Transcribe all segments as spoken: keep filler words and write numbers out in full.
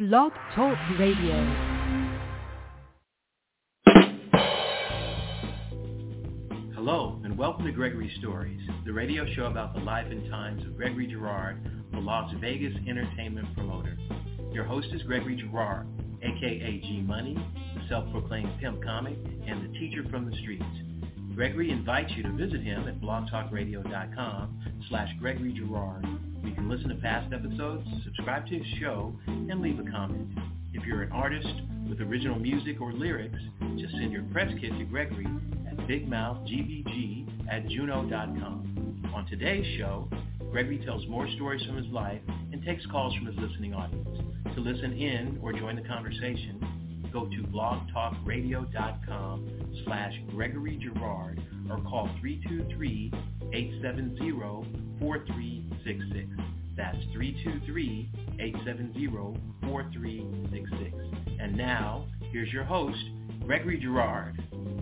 Blog Talk Radio. Hello, and welcome to Gregory Stories, the radio show about the life and times of Gregory Girard, the Las Vegas entertainment promoter. Your host is Gregory Girard, aka G-Money, the self-proclaimed pimp comic, and the teacher from the streets. Gregory invites you to visit him at blogtalkradio.com slash Gregory Girard. You can listen to past episodes, subscribe to his show, and leave a comment. If you're an artist with original music or lyrics, just send your press kit to Gregory at bigmouthgbg at juno dot com. On today's show, Gregory tells more stories from his life and takes calls from his listening audience. To listen in or join the conversation, go to blogtalkradio.com slash Gregory Girard or call three two three, eight seven zero, four three six six. That's three two three, eight seven zero, four three six six. And now, here's your host, Gregory Girard.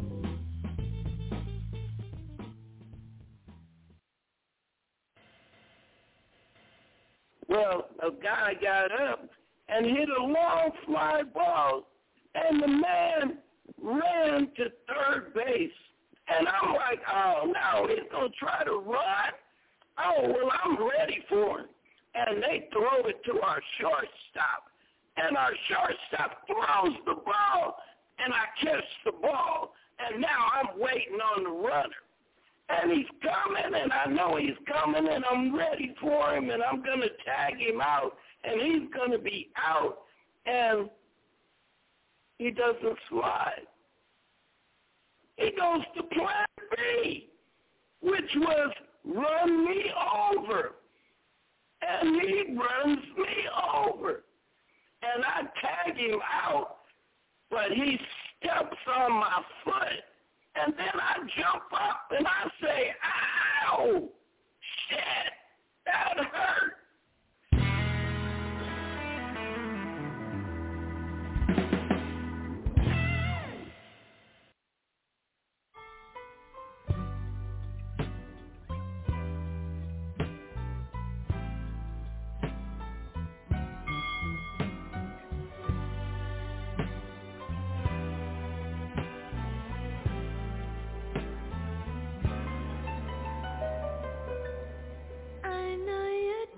Well, a guy got up and hit a long fly ball, and the man ran to third base. And I'm like, oh, no, he's going to try to run? Oh, well, I'm ready for him. And they throw it to our shortstop. And our shortstop throws the ball, and I catch the ball. And now I'm waiting on the runner. And he's coming, and I know he's coming, and I'm ready for him, and I'm going to tag him out, and he's going to be out, and he doesn't slide. He goes to plan B, which was run me over, and he runs me over, and I tag him out, but he steps on my foot. And then I jump up and I say, ow, shit, that hurt. I know you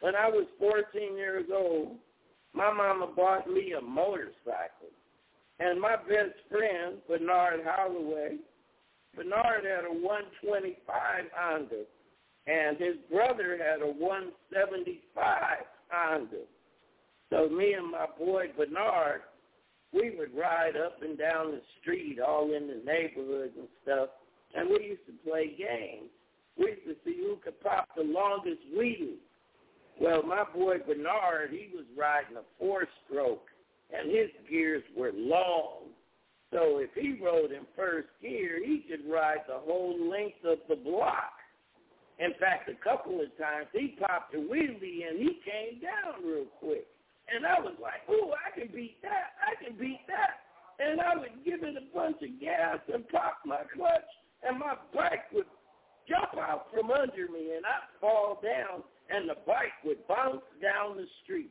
when I was fourteen years old, my mama bought me a motorcycle. And my best friend, Bernard Holloway, Bernard had a one twenty-five Honda, and his brother had a one seventy-five Honda. So me and my boy Bernard, we would ride up and down the street all in the neighborhood and stuff, and we used to play games. We used to see who could pop the longest wheelie. Well, my boy Bernard, he was riding a four-stroke, and his gears were long. So if he rode in first gear, he could ride the whole length of the block. In fact, a couple of times he popped a wheelie and he came down real quick. And I was like, ooh, I can beat that. I can beat that. And I would give it a bunch of gas and pop my clutch, and my bike would jump out from under me, and I'd fall down, and the bike would bounce down the street.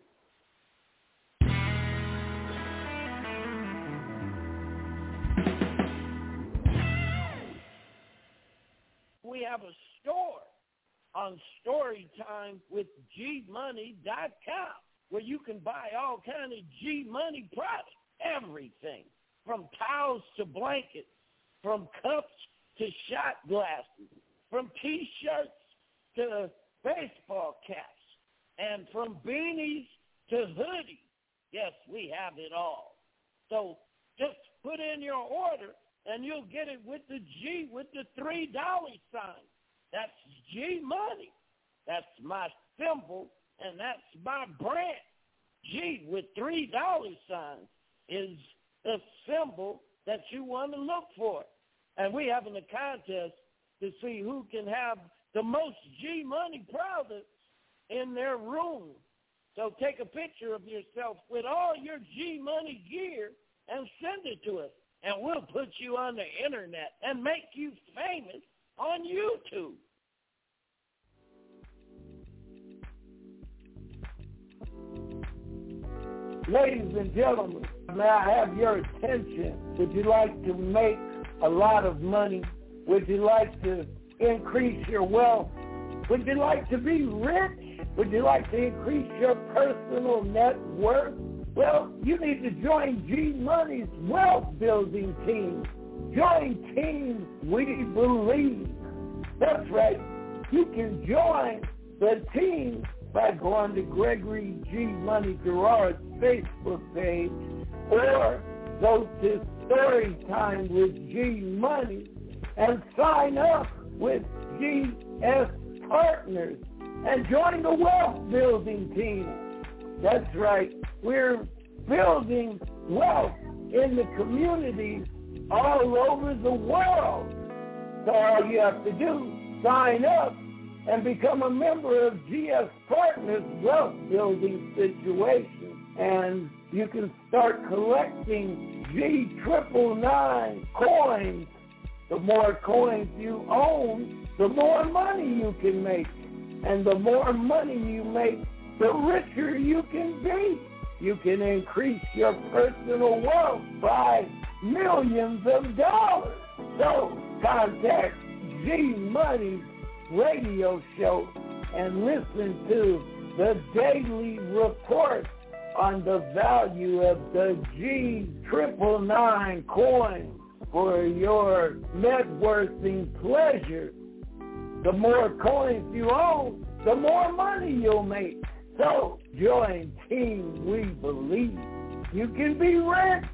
We have a store on Storytime with G Money dot com where you can buy all kind of G Money products, everything from towels to blankets, from cups to shot glasses, from T-shirts to baseball caps, and from beanies to hoodies. Yes, we have it all. So just put in your order, and you'll get it with the G, with the three dollar sign. That's G Money. That's my symbol, and that's my brand. G with three dollar signs is the symbol that you want to look for. And we're having a contest to see who can have the most G Money products in their room. So take a picture of yourself with all your G Money gear and send it to us. And we'll put you on the internet and make you famous on YouTube. Ladies and gentlemen, may I have your attention? Would you like to make a lot of money? Would you like to increase your wealth? Would you like to be rich? Would you like to increase your personal net worth? Well, you need to join G Money's wealth building team. Join Team We Believe. That's right. You can join the team by going to Gregory G Money Gerard's Facebook page, or go to Storytime with G Money and sign up with G S Partners and join the wealth building team. That's right. We're building wealth in the communities all over the world. So all you have to do, sign up and become a member of G S Partners Wealth Building Situation. And you can start collecting G triple nine coins. The more coins you own, the more money you can make. And the more money you make, the richer you can be. You can increase your personal wealth by millions of dollars. So contact G Money's radio show and listen to the daily report on the value of the G triple nine coin for your net worthing pleasure. The more coins you own, the more money you'll make. So join Team We Believe. You can be rich.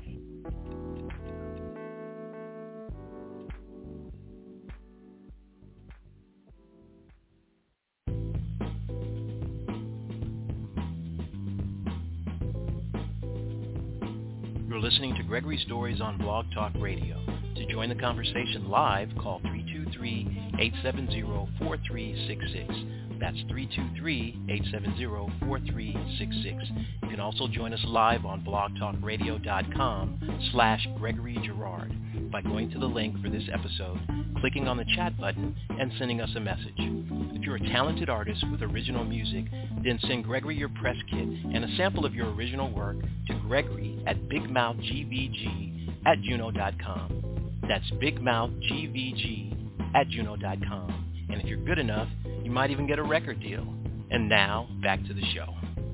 You're listening to Gregory Stories on Blog Talk Radio. To join the conversation live, call three two three, eight seven zero, four three six six. That's three two three, eight seven zero, four three six six. You can also join us live on blogtalkradio.com slash Gregory Gerard by going to the link for this episode, clicking on the chat button, and sending us a message. If you're a talented artist with original music, then send Gregory your press kit and a sample of your original work to Gregory at bigmouthgvg at juno dot com. That's bigmouthgvg at juno dot com. And if you're good enough, you might even get a record deal. And now, back to the show.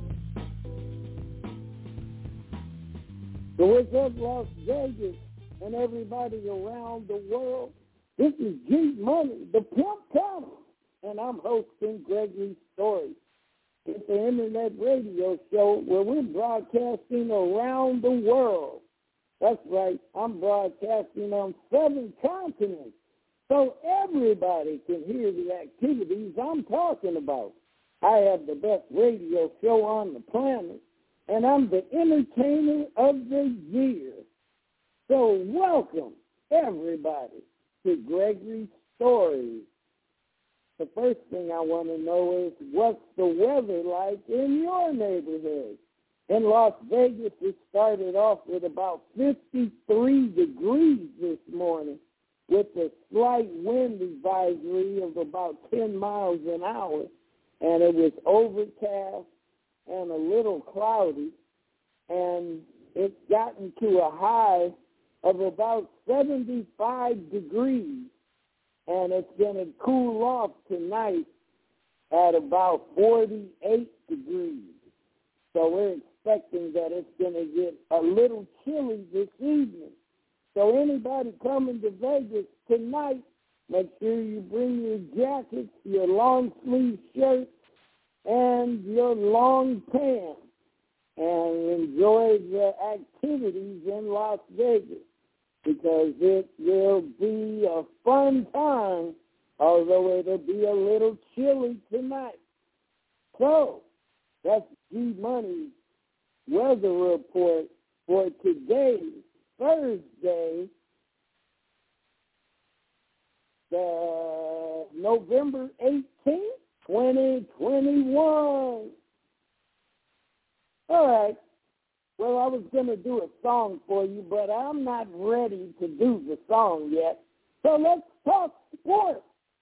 So what's up, Las Vegas, and everybody around the world? This is G Money, the Pimp Counter, and I'm hosting Gregory Stories. It's an internet radio show where we're broadcasting around the world. That's right, I'm broadcasting on seven continents, so everybody can hear the activities I'm talking about. I have the best radio show on the planet, and I'm the entertainer of the year. So welcome, everybody, to Gregory Stories. The first thing I want to know is, what's the weather like in your neighborhood? In Las Vegas, it started off with about fifty-three degrees this morning, with a slight wind advisory of about ten miles an hour, and it was overcast and a little cloudy, and it's gotten to a high of about seventy-five degrees, and it's going to cool off tonight at about forty-eight degrees. So we're expecting that it's going to get a little chilly this evening. So anybody coming to Vegas tonight, make sure you bring your jackets, your long sleeve shirts, and your long pants, and enjoy the activities in Las Vegas, because it will be a fun time, although it'll be a little chilly tonight. So that's G-Money's weather report for today, Thursday, the November eighteenth, twenty twenty-one. All right. Well, I was going to do a song for you, but I'm not ready to do the song yet. So let's talk sports.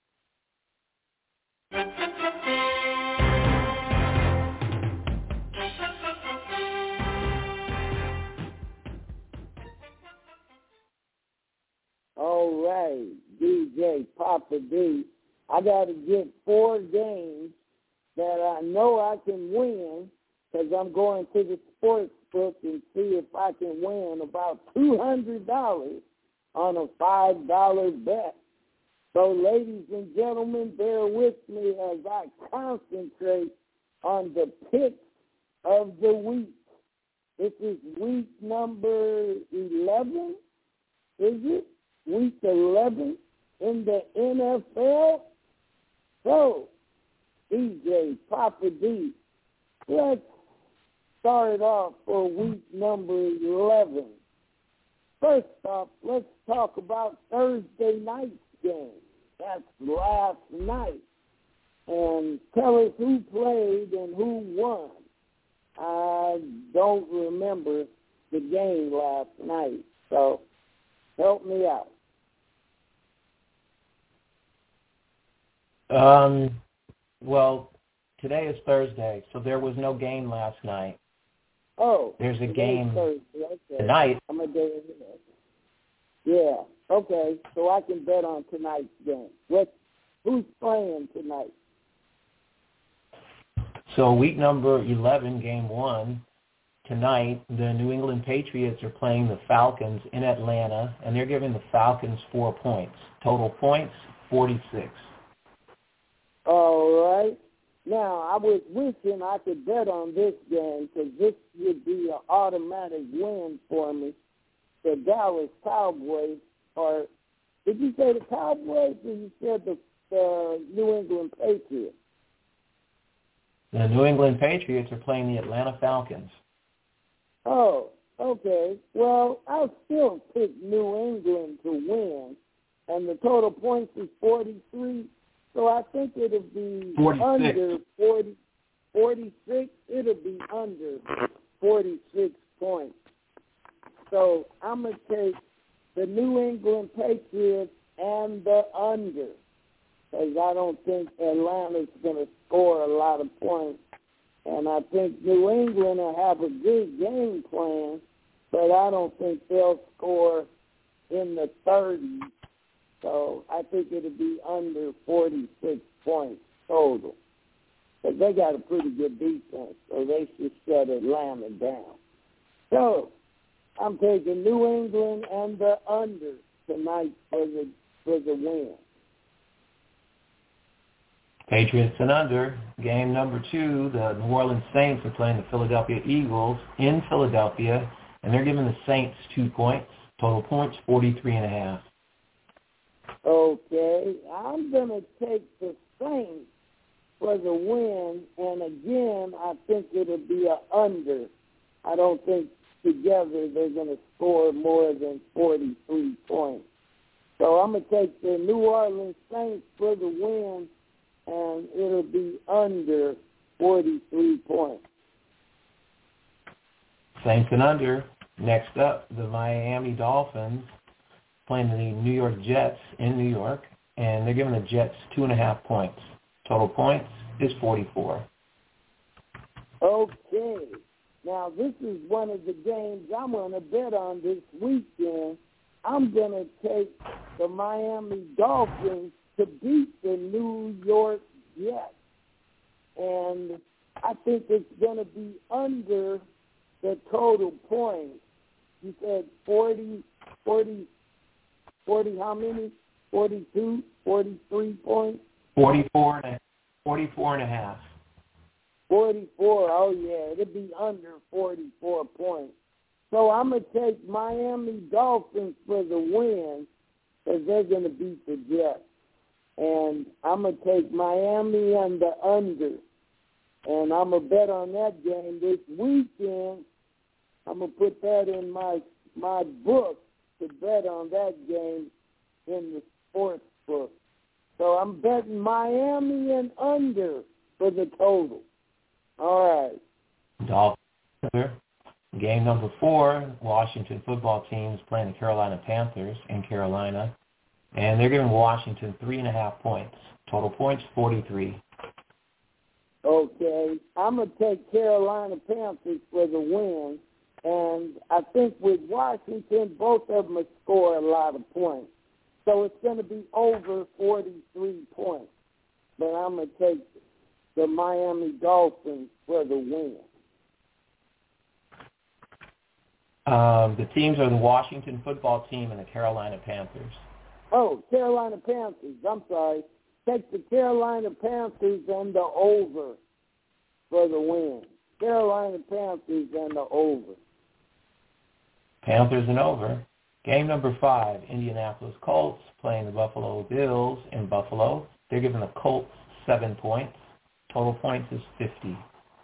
All right, D J Papa D. I got to get four games that I know I can win, because I'm going to the sports book and see if I can win about two hundred dollars on a five dollar bet. So, ladies and gentlemen, bear with me as I concentrate on the picks of the week. This is week number eleven, is it? Week eleven in the N F L. So, D J Papa D, let's start off for week number eleven. First off, let's talk about Thursday night's game. That's last night. And tell us who played and who won. I don't remember the game last night, so help me out. Um, well, today is Thursday, so there was no game last night. Oh, there's a game okay. tonight. I'm a day ahead. Yeah, okay. So I can bet on tonight's game. What? Who's playing tonight? So week number eleven, game one, tonight, the New England Patriots are playing the Falcons in Atlanta, and they're giving the Falcons four points. Total points, forty-six. All right. Now, I was wishing I could bet on this game, because this would be an automatic win for me. The Dallas Cowboys, or did you say the Cowboys, or you said the, the New England Patriots? The New England Patriots are playing the Atlanta Falcons. Oh, okay. Well, I'll still pick New England to win, and the total points is forty-three. So I think it'll be forty-six. Under forty, forty-six. It'll be under forty-six points. So I'm going to take the New England Patriots and the under, because I don't think Atlanta's going to score a lot of points. And I think New England will have a good game plan, but I don't think they'll score in the thirties. So I think it'll be under forty-six points total. But they got a pretty good defense, so they should shut Atlanta down. So I'm taking New England and the under tonight for the for the win. Patriots and under. Game number two, the New Orleans Saints are playing the Philadelphia Eagles in Philadelphia, and they're giving the Saints two points. Total points, forty-three and a half. Okay, I'm going to take the Saints for the win, and again, I think it'll be an under. I don't think together they're going to score more than forty-three points. So I'm going to take the New Orleans Saints for the win, and it'll be under forty-three points. Saints and under. Next up, the Miami Dolphins playing the New York Jets in New York, and they're giving the Jets two and a half points. Total points is forty-four. Okay. Now, this is one of the games I'm going to bet on this weekend. I'm going to take the Miami Dolphins to beat the New York Jets. And I think it's going to be under the total points. You said forty, forty, forty how many? forty-two, forty-three points? forty-four and a, forty-four and a half. forty-four, oh yeah, it'll be under forty-four points. So I'm going to take Miami Dolphins for the win because they're going to beat the Jets. And I'm going to take Miami and the under. And I'm going to bet on that game this weekend. I'm going to put that in my my book to bet on that game in the sports book. So I'm betting Miami and under for the total. All right. Dolphins. Game number four, Washington football team is playing the Carolina Panthers in Carolina, and they're giving Washington three and a half points. Total points, forty-three. Okay. I'm going to take Carolina Panthers for the win, and I think with Washington, both of them will score a lot of points. So it's going to be over forty-three points. But I'm going to take the Miami Dolphins for the win. Um, the teams are the Washington football team and the Carolina Panthers. Oh, Carolina Panthers. I'm sorry. Take the Carolina Panthers and the over for the win. Carolina Panthers and the over. Panthers and over. Game number five, Indianapolis Colts playing the Buffalo Bills in Buffalo. They're giving the Colts seven points. Total points is fifty.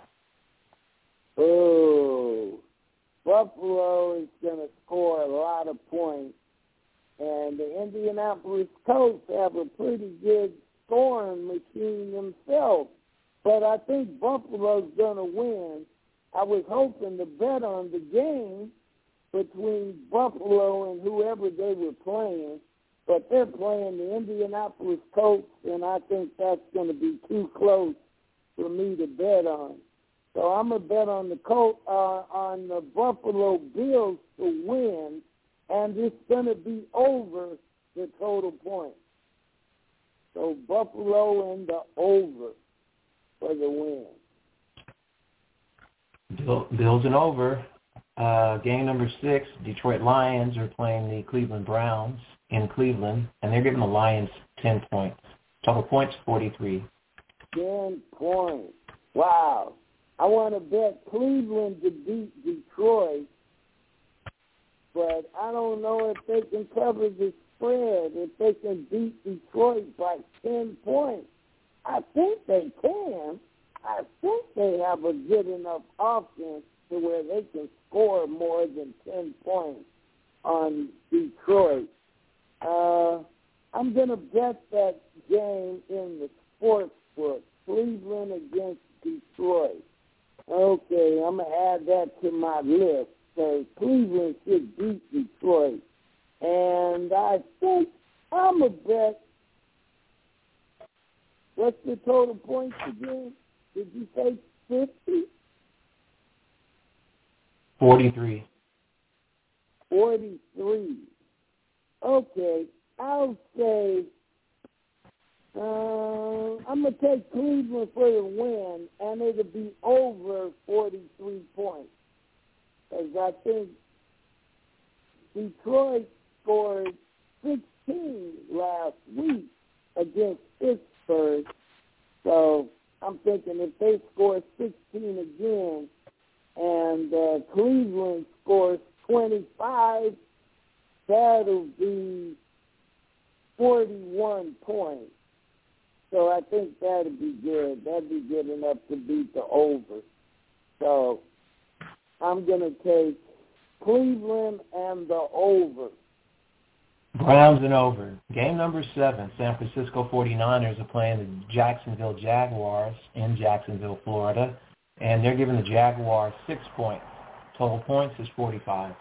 Oh, Buffalo is going to score a lot of points. And the Indianapolis Colts have a pretty good scoring machine themselves. But I think Buffalo's going to win. I was hoping to bet on the game between Buffalo and whoever they were playing. But they're playing the Indianapolis Colts, and I think that's going to be too close for me to bet on. So I'm going to bet on the Colts, uh, on the Buffalo Bills to win, and it's going to be over the total points. So Buffalo and the over for the win. Bill, Bills and over. Uh, game number six, Detroit Lions are playing the Cleveland Browns in Cleveland, and they're giving the Lions ten points. Total points, forty-three. ten points. Wow. I want to bet Cleveland to beat Detroit, but I don't know if they can cover the spread, if they can beat Detroit by ten points. I think they can. I think they have a good enough offense to where they can score more than ten points on Detroit. Uh, I'm going to bet that game in the sports book, Cleveland against Detroit. Okay, I'm going to add that to my list. So Cleveland should beat Detroit. And I think I'm going to bet, what's the total points again? Did you say fifty? forty-three. forty-three. Okay, I'll say Uh, I'm going to take Cleveland for the win, and it'll be over forty-three points. Because I think Detroit scored sixteen last week against Pittsburgh. So I'm thinking if they score sixteen again and uh, Cleveland scores twenty-five, that'll be forty-one points. So I think that'll be good. That'll be good enough to beat the over. So I'm going to take Cleveland and the over. Browns and over. Game number seven, San Francisco forty-niners are playing the Jacksonville Jaguars in Jacksonville, Florida, and they're giving the Jaguars six points. Total points is forty-five.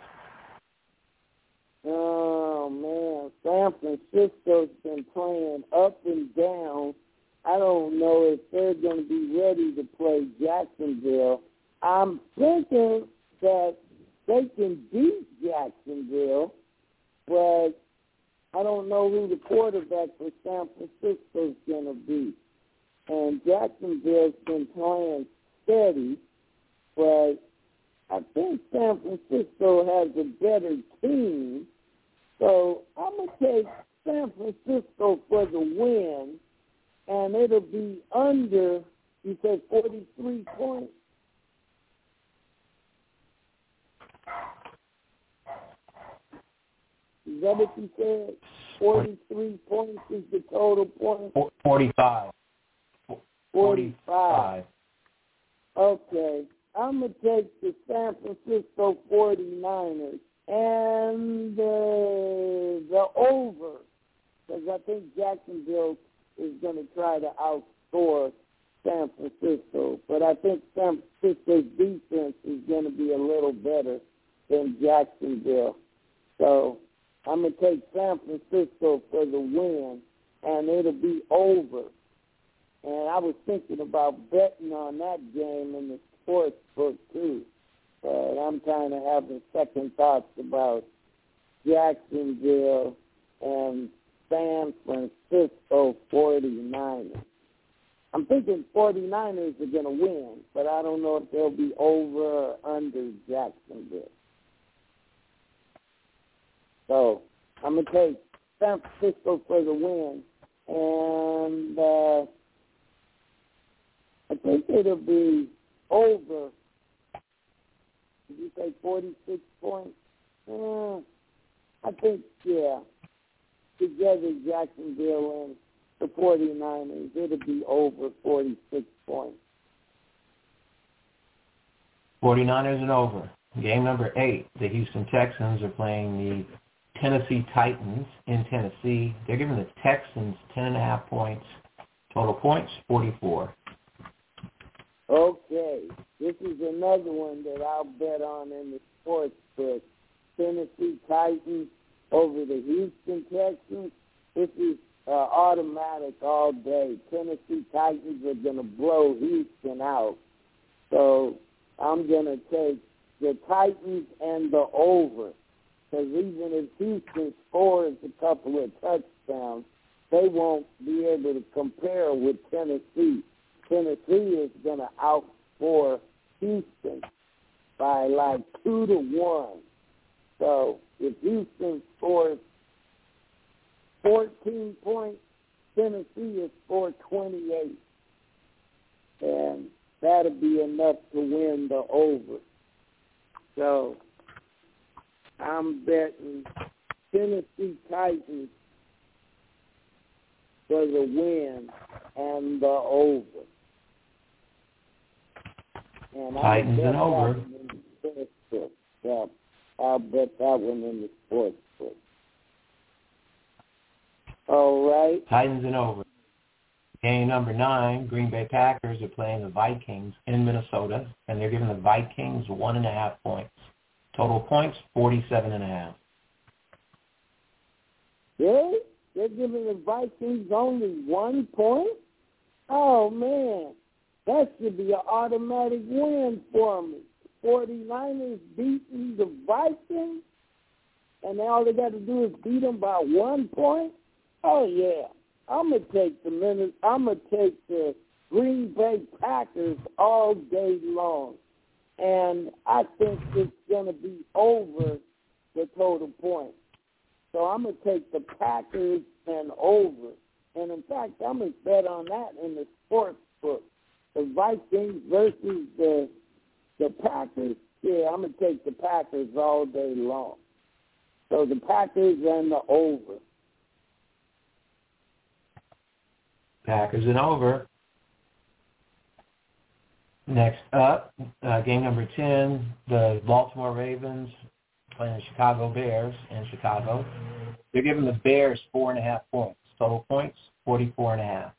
Oh, man, San Francisco's been playing up and down. I don't know if they're going to be ready to play Jacksonville. I'm thinking that they can beat Jacksonville, but I don't know who the quarterback for San Francisco's going to be. And Jacksonville's been playing steady, but I think San Francisco has a better team. So I'm going to take San Francisco for the win, and it'll be under, you said forty-three points? Is that what you said? forty-three points is the total point? forty-five. forty-five. Okay. I'm going to take the San Francisco forty-niners and uh, the over, because I think Jacksonville is going to try to outscore San Francisco. But I think San Francisco's defense is going to be a little better than Jacksonville. So I'm going to take San Francisco for the win, and it'll be over. And I was thinking about betting on that game in the sports book, too. But I'm kind of having second thoughts about Jacksonville and San Francisco forty-niners. I'm thinking forty-niners are going to win, but I don't know if they'll be over or under Jacksonville. So I'm going to take San Francisco for the win, and uh, I think it'll be over. Did you say forty-six points? Uh, I think, yeah, together Jacksonville and the forty-niners, it'll be over forty-six points. forty-niners and over. Game number eight, the Houston Texans are playing the Tennessee Titans in Tennessee. They're giving the Texans ten and a half points. Total points, forty-four. Okay, this is another one that I'll bet on in the sports book. Tennessee Titans over the Houston Texans. This is uh, automatic all day. Tennessee Titans are going to blow Houston out. So I'm going to take the Titans and the over. Because even if Houston scores a couple of touchdowns, they won't be able to compare with Tennessee. Tennessee is going to outscore Houston by like two to one. So if Houston scores fourteen points, Tennessee is scored twenty-eight. And that'll be enough to win the over. So I'm betting Tennessee Titans for the win and the over. And Titans and over. Yeah, I'll bet that one in the sports book. All right. Titans and over. Game number nine, Green Bay Packers are playing the Vikings in Minnesota, and they're giving the Vikings one and a half points. Total points, forty-seven and a half. Really? They're giving the Vikings only one point? Oh, man. That should be an automatic win for me. forty-niners beating the Vikings, and all they got to do is beat them by one point? Oh, yeah. I'm gonna take the minute. I'm gonna take the Green Bay Packers all day long, and I think it's gonna be over the total points. So I'm gonna take the Packers and over. And in fact, I'm gonna bet on that in the sports book. The Vikings versus the the Packers. Yeah, I'm gonna take the Packers all day long. So the Packers and the over. Packers and over. Next up, uh, game number ten, the Baltimore Ravens playing the Chicago Bears in Chicago. They're giving the Bears four and a half points. Total points, forty-four and a half.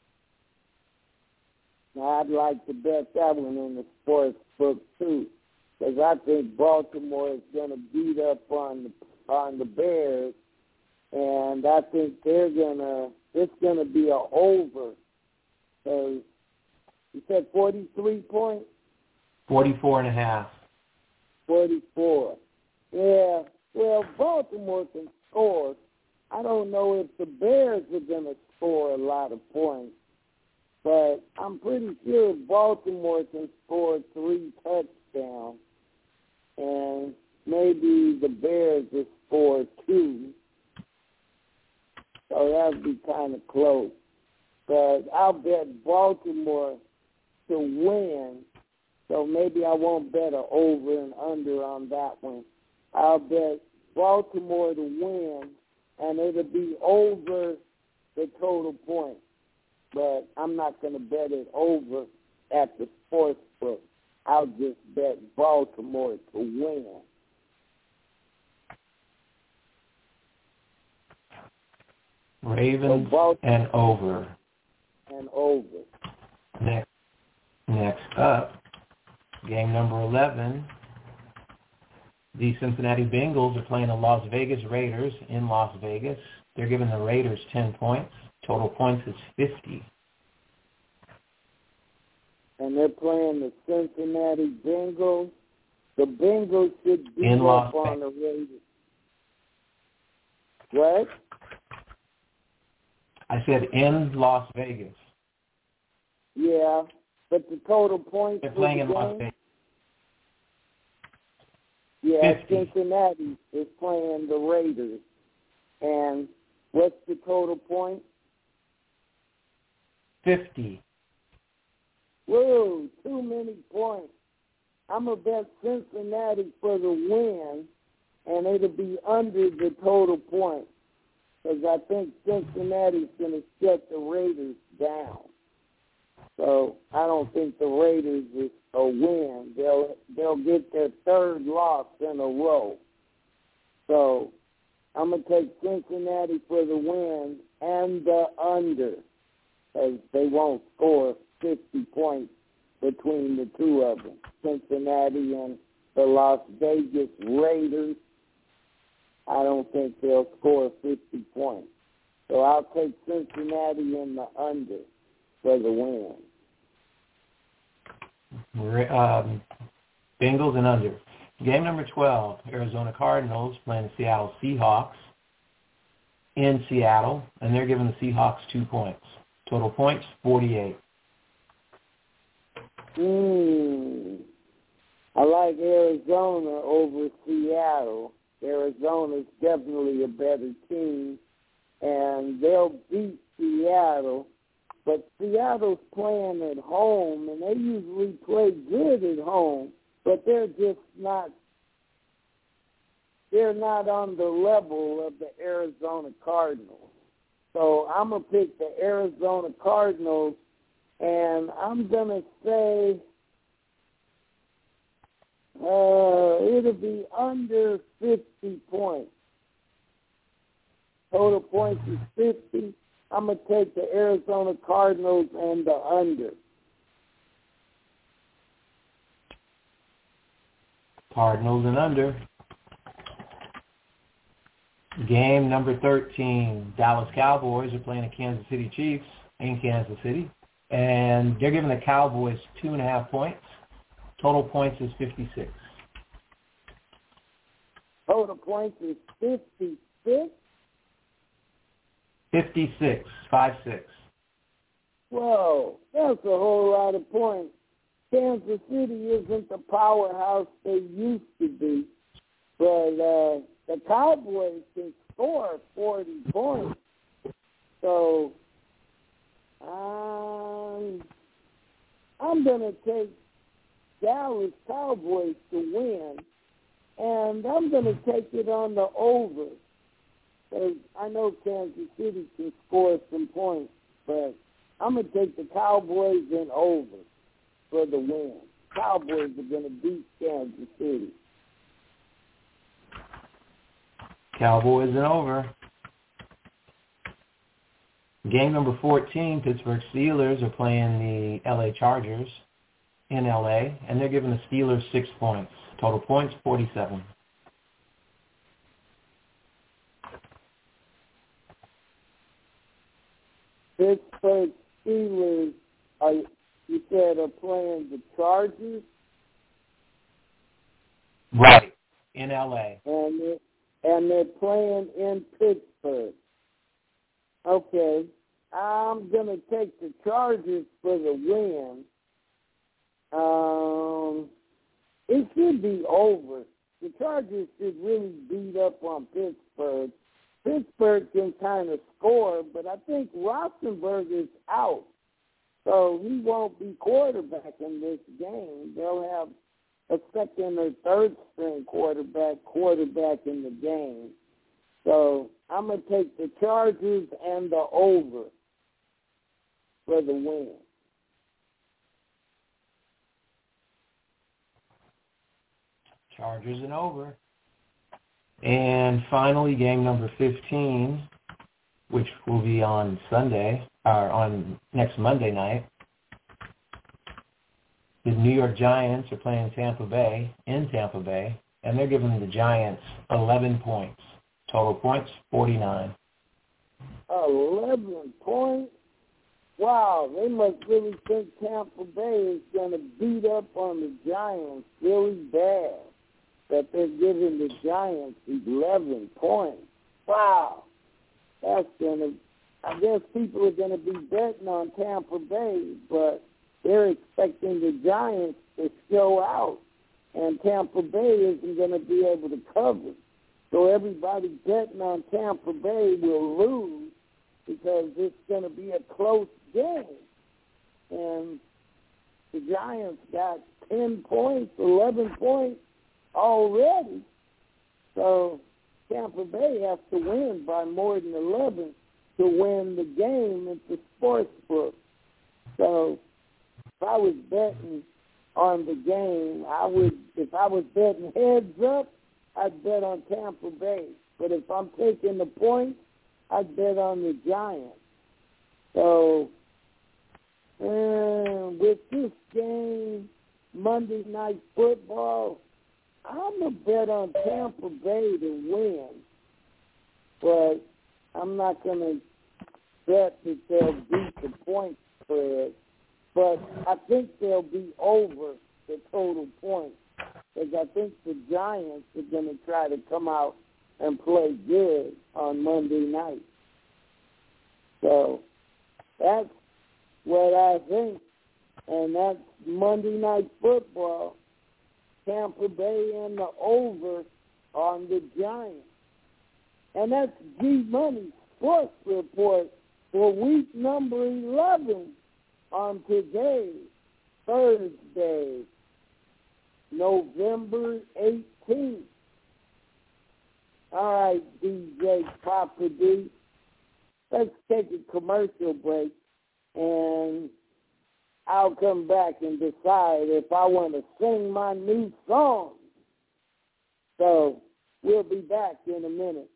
Now, I'd like to bet that one in the sports book, too, because I think Baltimore is going to beat up on the, on the Bears, and I think they're going to, it's going to be an over. So you said forty-three points? forty-four and a half. forty-four. Yeah, well, Baltimore can score. I don't know if the Bears are going to score a lot of points, but I'm pretty sure Baltimore can score three touchdowns, and maybe the Bears will score two. So that would be kind of close. But I'll bet Baltimore to win, so maybe I won't bet an over and under on that one. I'll bet Baltimore to win, and it'll be over the total points. But I'm not going to bet it over at the sports book. I'll just bet Baltimore to win. Ravens so and over. And over. Next, next up, game number eleven. The Cincinnati Bengals are playing the Las Vegas Raiders in Las Vegas. They're giving the Raiders ten points. Total points is fifty. And they're playing the Cincinnati Bengals. The Bengals should beat in up Las on the Raiders. What? I said in Las Vegas. Yeah, but the total points They're for playing the in game, Las Vegas. Yeah, fifty. Cincinnati is playing the Raiders. And what's the total point? fifty. Whoa, too many points. I'm going to bet Cincinnati for the win, and it'll be under the total points. Because I think Cincinnati's going to shut the Raiders down. So I don't think the Raiders is a win. They'll they'll get their third loss in a row. So I'm going to take Cincinnati for the win and the under, because they won't score fifty points between the two of them, Cincinnati and the Las Vegas Raiders. I don't think they'll score fifty points. So I'll take Cincinnati in the under for the win. Um, Bengals and under. Game number twelve, Arizona Cardinals playing the Seattle Seahawks in Seattle, and they're giving the Seahawks two points. Total points, forty-eight. Hmm. I like Arizona over Seattle. Arizona's definitely a better team, and they'll beat Seattle. But Seattle's playing at home, and they usually play good at home, but they're just not, they're not on the level of the Arizona Cardinals. So I'm going to pick the Arizona Cardinals, and I'm going to say uh, it'll be under fifty points. Total points is fifty. I'm going to take the Arizona Cardinals and the under. Cardinals and under. Game number thirteen, Dallas Cowboys are playing the Kansas City Chiefs in Kansas City, and they're giving the Cowboys two and a half points. Total points is fifty-six. Total points is fifty-six? fifty-six, five six. Whoa, that's a whole lot of points. Kansas City isn't the powerhouse they used to be, but uh, the Cowboys can score forty points. So um, I'm going to take Dallas Cowboys to win, and I'm going to take it on the over. Because I know Kansas City can score some points, but I'm going to take the Cowboys and over for the win. Cowboys are going to beat Kansas City. Cowboys and over. Game number fourteen, Pittsburgh Steelers are playing the L A Chargers in L A, and they're giving the Steelers six points. Total points, forty-seven. Pittsburgh Steelers, are, you said, are playing the Chargers? Right, in L A. And they're, and they're playing in Pittsburgh. Okay, I'm going to take the Chargers for the win. Um, it should be over. The Chargers should really beat up on Pittsburgh. Pittsburgh can kind of score, but I think Roethlisberger is out, so he won't be quarterback in this game. They'll have a second or third string quarterback quarterback in the game. So I'm going to take the Chargers and the over for the win. Chargers and over. And finally, game number fifteen, which will be on Sunday, or on next Monday night. The New York Giants are playing Tampa Bay, in Tampa Bay, and they're giving the Giants eleven points. Total points, forty-nine. eleven points? Wow, they must really think Tampa Bay is going to beat up on the Giants really bad, that they're giving the Giants eleven points. Wow. That's going to, I guess people are going to be betting on Tampa Bay, but they're expecting the Giants to show out, and Tampa Bay isn't going to be able to cover. So everybody betting on Tampa Bay will lose because it's going to be a close game. And the Giants got ten points, eleven points already. So Tampa Bay has to win by more than eleven to win the game at the sports book. So if I was betting on the game, I would, if I was betting heads up, I'd bet on Tampa Bay. But if I'm taking the points, I'd bet on the Giants. So uh, with this game, Monday Night Football, I'm going to bet on Tampa Bay to win. But I'm not going to bet that they'll beat the point spread. But I think they'll be over the total points. Because I think the Giants are going to try to come out and play good on Monday night. So that's what I think. And that's Monday Night Football. Tampa Bay and the over on the Giants. And that's G-Money Sports Report for week number eleven on today, Thursday, November eighteenth. All right, D J Papa D, let's take a commercial break, and I'll come back and decide if I want to sing my new song. So we'll be back in a minute.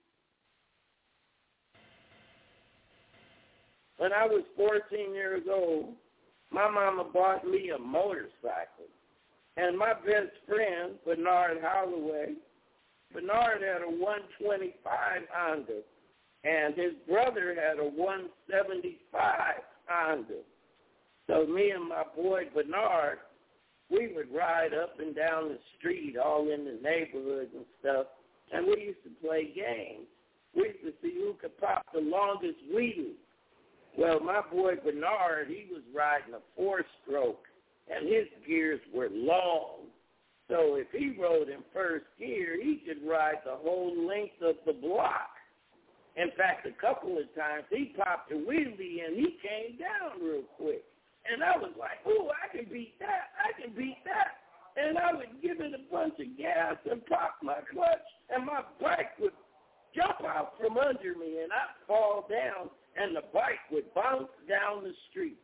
When I was fourteen years old, my mama bought me a motorcycle. And my best friend, Bernard Holloway, Bernard had a one twenty-five Honda, and his brother had a one seventy-five Honda. So me and my boy Bernard, we would ride up and down the street, all in the neighborhood and stuff, and we used to play games. we used to see who could pop the longest wheelie. Well, my boy Bernard, he was riding a four-stroke, and his gears were long. So if he rode in first gear, he could ride the whole length of the block. In fact, a couple of times he popped a wheelie and he came down real quick. And I was like, ooh, I can beat that. I can beat that. And I would give it a bunch of gas and pop my clutch, and my bike would jump out from under me, and I'd fall down, and the bike would bounce down the street.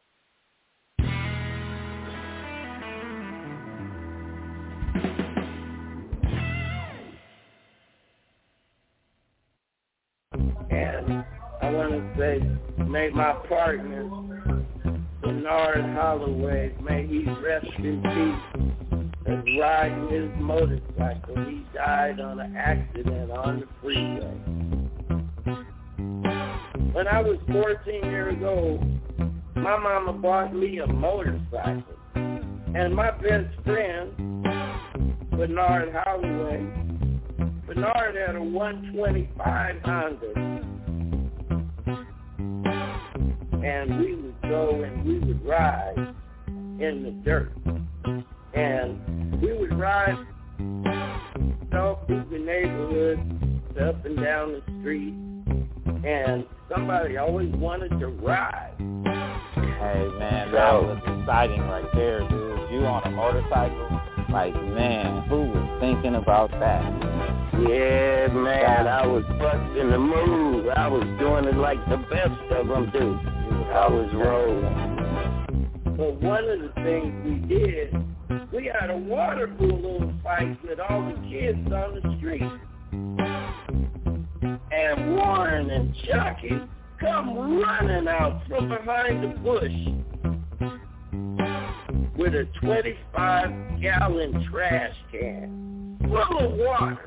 And I want to say, may my partner, Bernard Holloway, may he rest in peace, is riding his motorcycle. He died on an accident on the freeway. When I was fourteen years old, my mama bought me a motorcycle. And my best friend, Bernard Holloway, Bernard had a one twenty-five Honda. And we would go and we would ride in the dirt. And we would ride up through the neighborhood, up and down the street, and somebody always wanted to ride. Hey, man, that was exciting right there, dude. You on a motorcycle? Like, man, who was thinking about that? Yeah, man, I was busting the move. I was doing it like the best of them do. I was rolling. But one of the things we did, we had a water balloon fight with all the kids on the street. And Warren and Chucky come running out from behind the bush with a twenty-five gallon trash can full of water.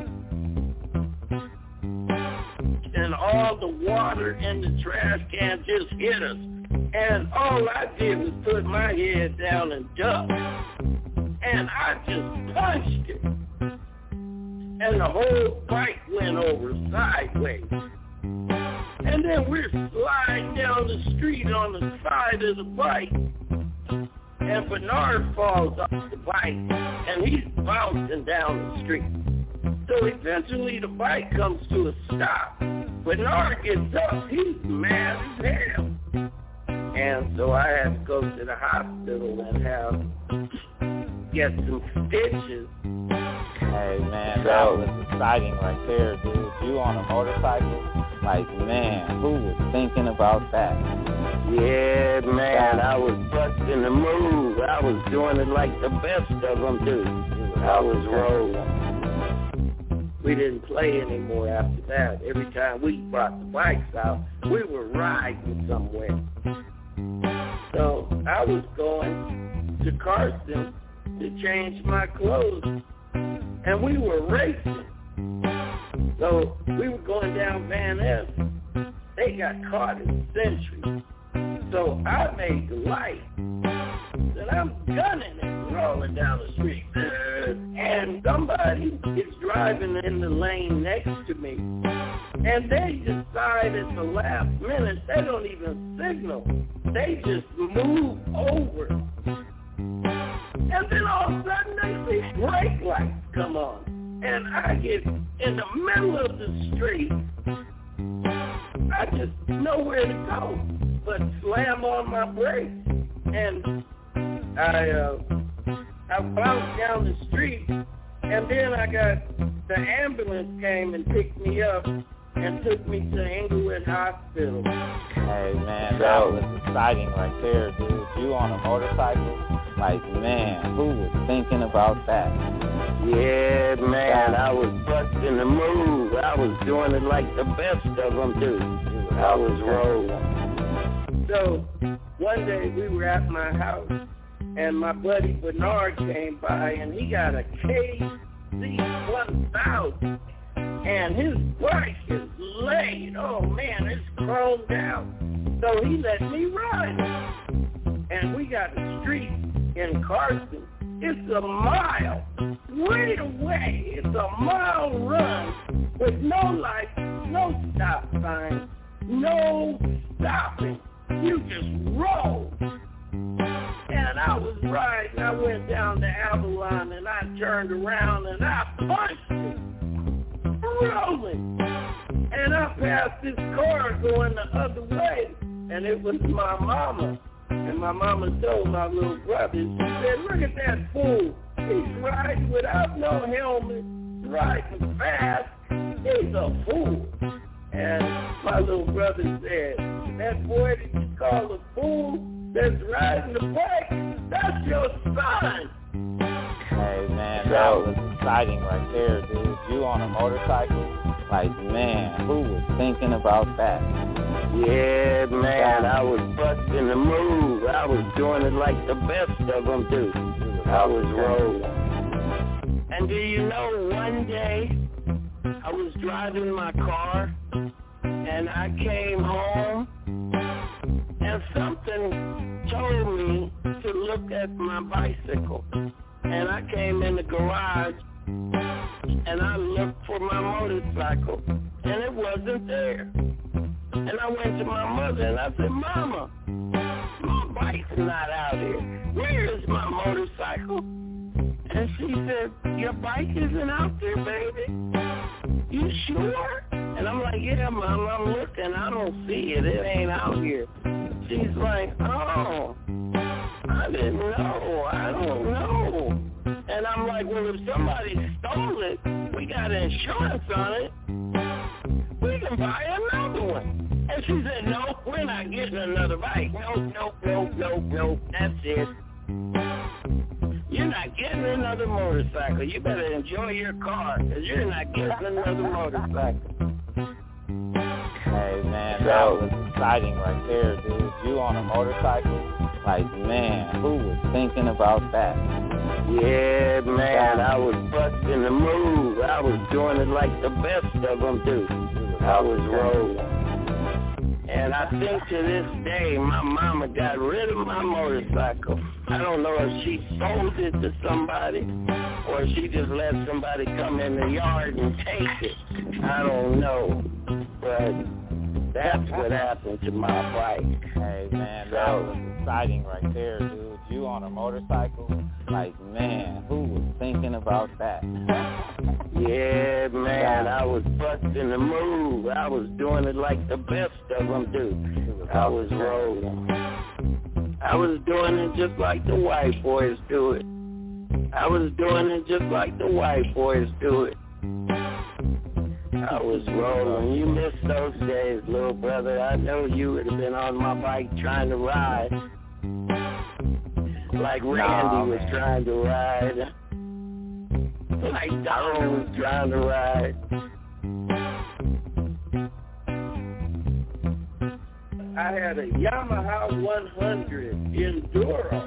And all the water in the trash can just hit us. And all I did was put my head down and duck. And I just punched it. And the whole bike went over sideways. And then we're sliding down the street on the side of the bike. And Bernard falls off the bike. And he's bouncing down the street. So eventually the bike comes to a stop. Bernard gets up. He's mad as hell. And so I had to go to the hospital and have get some stitches. Hey, man, that was exciting right there, dude. You on a motorcycle? Like, man, who was thinking about that? Yeah, man, I was busting the move. I was doing it like the best of them do. I was rolling. We didn't play anymore after that. Every time we brought the bikes out, we were riding somewhere. So I was going to Carson to change my clothes, and we were racing. So we were going down Van Ness. They got caught in Century. So I made the light, and I'm gunning and rolling down the street. And somebody is driving in the lane next to me. And they decide at the last minute, they don't even signal. They just move over. And then all of a sudden they see brake lights come on. And I get in the middle of the street. I just nowhere to go but slam on my brakes. And I uh, I bounced down the street. And then I got, the ambulance came and picked me up and took me to Inglewood Hospital. Hey, man, that was exciting right there, dude. You on a motorcycle? Like, man, who was thinking about that? Yeah, man, I was busting the move. I was doing it like the best of them do. I was rolling. So one day we were at my house, and my buddy Bernard came by, and he got a K C one thousand. And his bike is laid. Oh, man, it's chromed out. So he let me ride it. And we got a street in Carson. It's a mile, way away. It's a mile run with no lights, no stop sign, no stopping. You just roll. And I was riding. I went down to Avalon and I turned around and I punched it, rolling. And I passed this car going the other way, and it was my mama. And my mama told my little brother, she said, look at that fool. He's riding without no helmet, riding fast. He's a fool. And my little brother said, that boy that you call a fool that's riding the bike, that's your son. Hey, man, that was exciting right there, dude. You on a motorcycle? Like, man, who was thinking about that? Yeah, man, I was busting the move. I was doing it like the best of them do. I was rolling. And do you know, one day, I was driving my car, and I came home, and something told me to look at my bicycle. And I came in the garage, and I looked for my motorcycle, and it wasn't there. And I went to my mother, and I said, Mama, my bike's not out here. Where is my motorcycle? And she said, your bike isn't out there, baby? You sure? And I'm like, yeah, Mom, I'm looking. I don't see it. It ain't out here. She's like, oh, I didn't know. I don't know. And I'm like, well, if somebody stole it, we got insurance on it. We can buy another one. And she said, no, we're not getting another bike. Nope, nope, nope, nope, nope. That's it. You're not getting another motorcycle. You better enjoy your car, because you're not getting another motorcycle. Hey, man, that was exciting right there, dude. You on a motorcycle? Like, man, who was thinking about that? Yeah, man, I was busting the move. I was doing it like the best of them do. I was rolling. And I think to this day, my mama got rid of my motorcycle. I don't know if she sold it to somebody or she just let somebody come in the yard and take it. I don't know. But that's what happened to my bike. Hey, man, that was exciting right there, dude. You on a motorcycle? Like, man, who was thinking about that? Yeah, man, I was busting the move. I was doing it like the best of them do. I was rolling. I was doing it just like the white boys do it. I was doing it just like the white boys do it. I was rolling. You missed those days, little brother. I know you would have been on my bike trying to ride. Like Randy nah, was trying to ride. Like Donald was trying to ride. I had a Yamaha one hundred Enduro.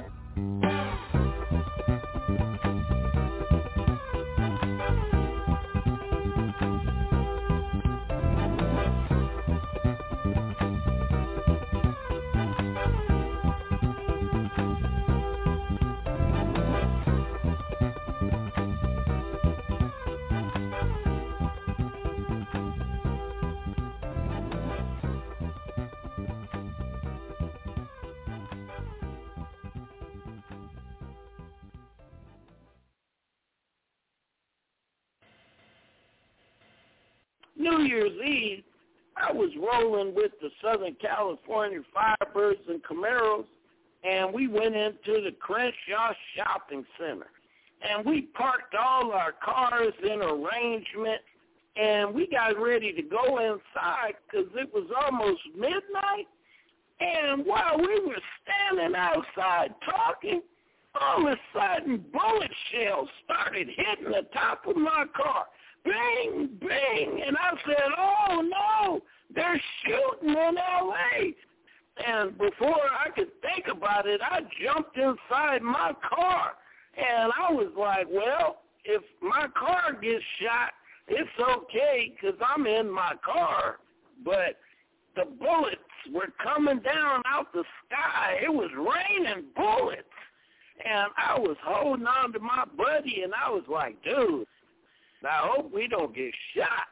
New Year's Eve, I was rolling with the Southern California Firebirds and Camaros, and we went into the Crenshaw Shopping Center. And we parked all our cars in arrangement, and we got ready to go inside because it was almost midnight. And while we were standing outside talking, all of a sudden bullet shells started hitting the top of my car. Bang, bang. And I said, oh, no, they're shooting in L A And before I could think about it, I jumped inside my car. And I was like, well, if my car gets shot, it's okay because I'm in my car. But the bullets were coming down out the sky. It was raining bullets. And I was holding on to my buddy, and I was like, dude, I hope we don't get shot.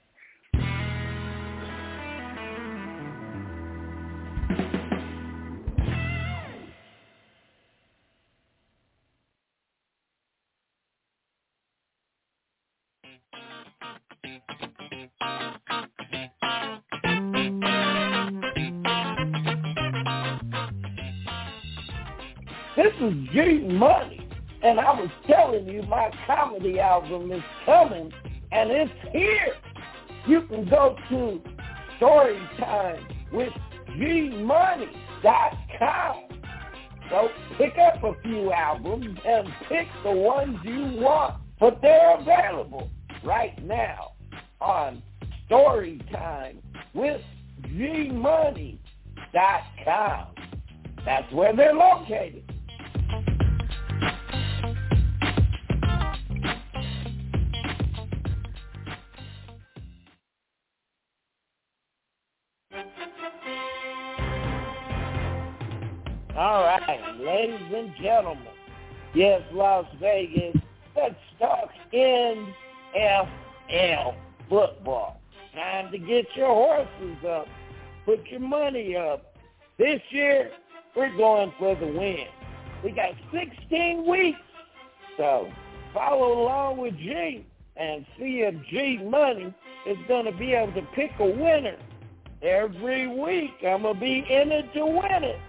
This is G Money, and I was telling you my comedy album is coming, and it's here. You can go to Storytime with G Money dot com. So pick up a few albums and pick the ones you want, but they're available right now on Storytime with G Money dot com. That's where they're located. All right, ladies and gentlemen, yes, Las Vegas, let's talk N F L football. Time to get your horses up, put your money up. This year, we're going for the win. We got sixteen weeks, so follow along with G and see if G Money is going to be able to pick a winner. Every week, I'm going to be in it to win it.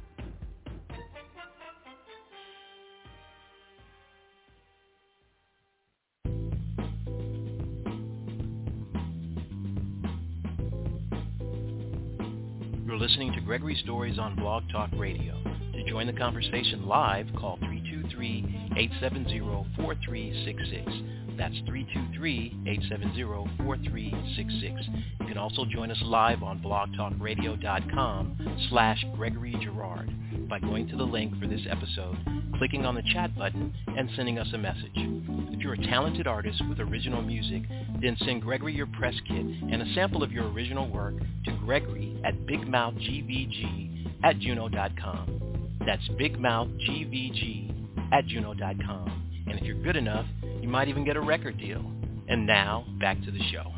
You're listening to Gregory Stories on Blog Talk Radio. To join the conversation live, call three two three, eight seven zero, four three six six. That's three two three, eight seven zero, four three six six. You can also join us live on blogtalkradio.com slash Gregory Girard by going to the link for this episode, clicking on the chat button, and sending us a message. If you're a talented artist with original music, then send Gregory your press kit and a sample of your original work to Gregory at bigmouthgvg at juno dot com. That's bigmouthgvg at juno dot com. And if you're good enough, you might even get a record deal. And now, back to the show.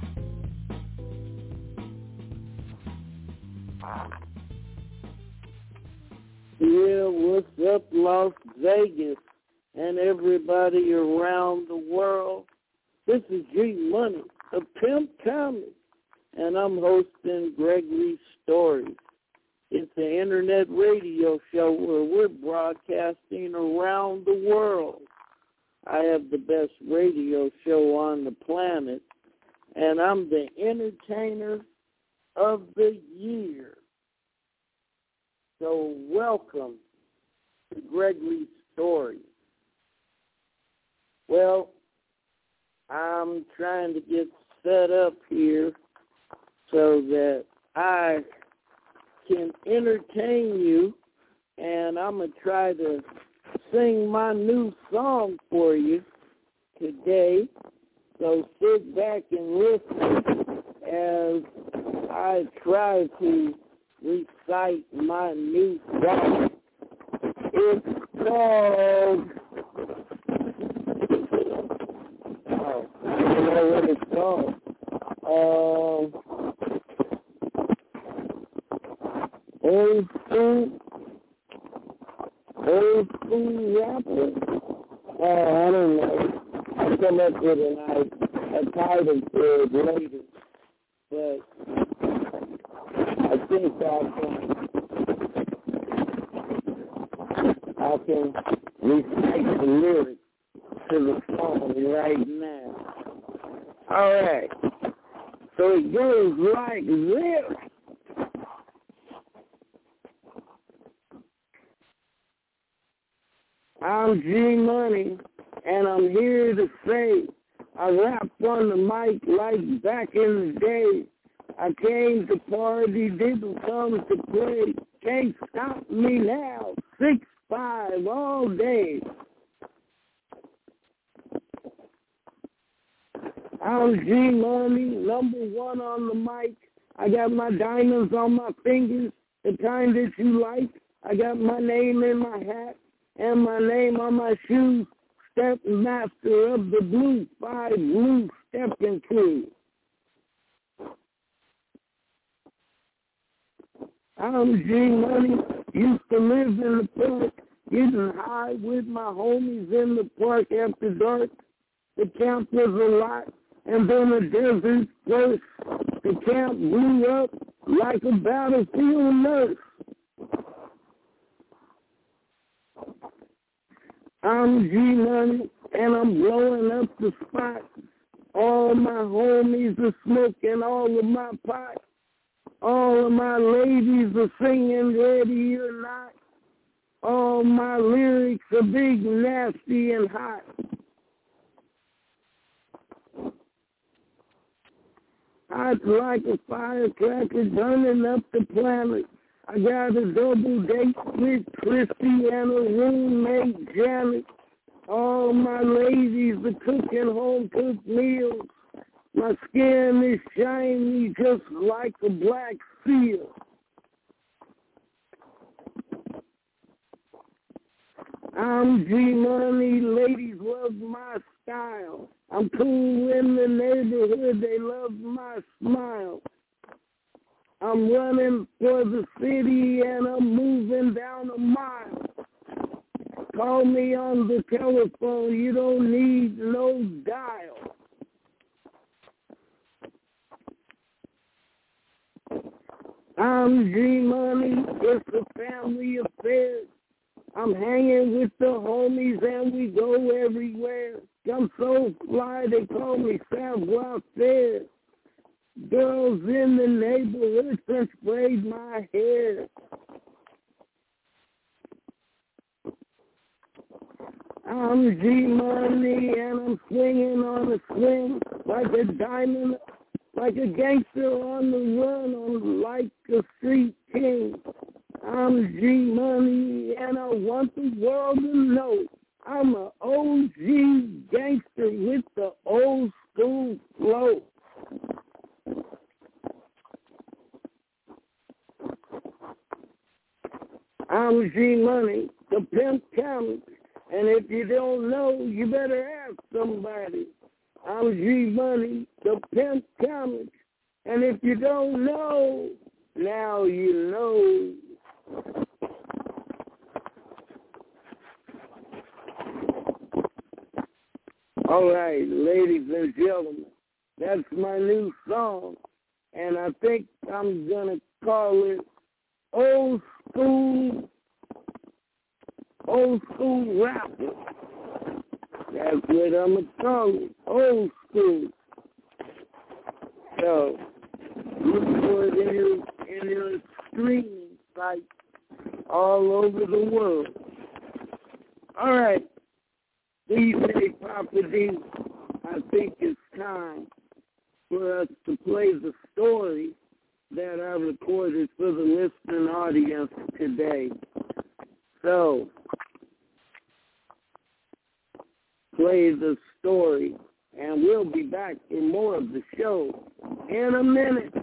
Yeah, what's up, Las Vegas, and everybody around the world? This is G Money, a Pimp Comedy, and I'm hosting Gregory Stories. It's an internet radio show where we're broadcasting around the world. I have the best radio show on the planet, and I'm the entertainer of the year. So welcome to Gregory Stories. Well, I'm trying to get set up here so that I can entertain you, and I'm going to try to sing my new song for you today. So sit back and listen as I try to recite my new song. It's called, oh, I don't know what it's called. Uh, Old School, Old School Rapper. Oh, I don't know. I'll come up with an, a title for it later. But I think I can, I can recite the lyrics to the song right now. All right. So it goes like this. I'm G Money, and I'm here to say I rap on the mic like back in the day. I came to party, didn't come to play. Can't stop me now, six five all day. I'm G Money, number one on the mic. I got my diamonds on my fingers, the kind that you like. I got my name in my hat. and my name on my shoes, Step Master of the Blue, five blue stepping crew. I'm G Money, used to live in the park, getting high with my homies in the park after dark. The camp was a lot, and then the desert burst. The camp blew up like a battlefield nurse. I'm G Money, and I'm blowing up the spot. All my homies are smoking all of my pot. All of my ladies are singing ready or not. All my lyrics are big, nasty, and hot. Hot like a firecracker burning up the planet. I got a double date with Christy and a roommate, Janet. All my ladies are cooking home-cooked meals. My skin is shiny just like a black seal. I'm G Money, ladies love my style. I'm cool in the neighborhood, they love my smile. I'm running for the city and I'm moving down a mile. Call me on the telephone, you don't need no dial. I'm G Money, it's a family affair. I'm hanging with the homies and we go everywhere. I'm so fly, they call me Savoir Faire. Girls in the neighborhood just braid my hair. I'm G Money and I'm swinging on a swing like a diamond, like a gangster on the run, I'm like a street king. I'm G Money and I want the world to know I'm a O G gangster with the old school flow. I'm G Money, the pimp comic, and if you don't know, you better ask somebody. I'm G Money, the pimp comic, and if you don't know, now you know. All right, ladies and gentlemen, that's my new song, and I think I'm going to call it Old School, Old School Rapper. That's what I'm going to call it, Old School. So, look for it in your, in your streaming sites all over the world. All right. D J Papa D, I think it's time for us to play the story that I recorded for the listening audience today. So, play the story, and we'll be back for more of the show in a minute.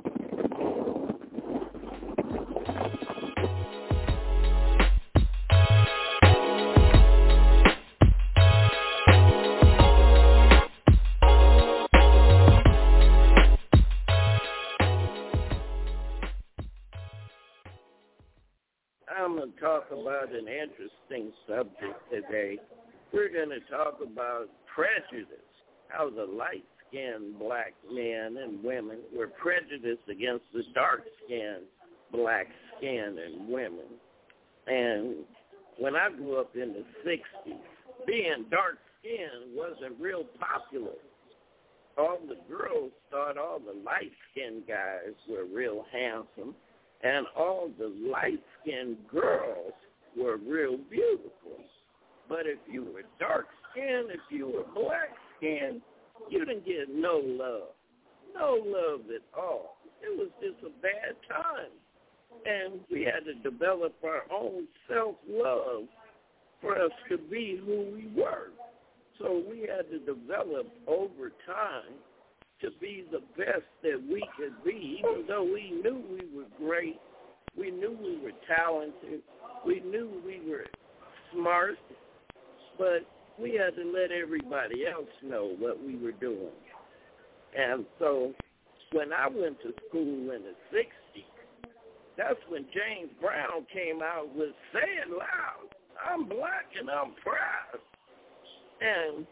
I'm going to talk about an interesting subject today. We're going to talk about prejudice, how the light-skinned black men and women were prejudiced against the dark-skinned black skin and women. And when I grew up in the sixties, being dark-skinned wasn't real popular. All the girls thought all the light-skinned guys were real handsome, and all the light-skinned girls were real beautiful. But if you were dark-skinned, if you were black-skinned, you didn't get no love. No love at all. It was just a bad time. And we had to develop our own self-love for us to be who we were. So we had to develop over time to be the best that we could be, even though we knew we were great, we knew we were talented, we knew we were smart, but we had to let everybody else know what we were doing. And so when I went to school in the sixties, that's when James Brown came out with Say It Loud, I'm black and I'm proud. And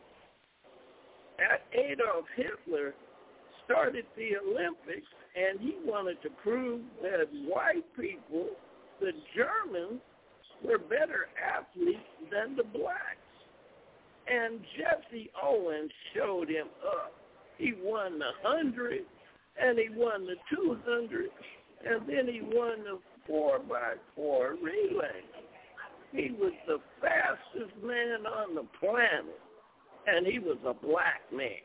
Adolf Hitler started the Olympics, and he wanted to prove that white people, the Germans, were better athletes than the blacks. And Jesse Owens showed him up. He won the hundred, and he won the two hundred, and then he won the four by four relay. He was the fastest man on the planet, and he was a black man.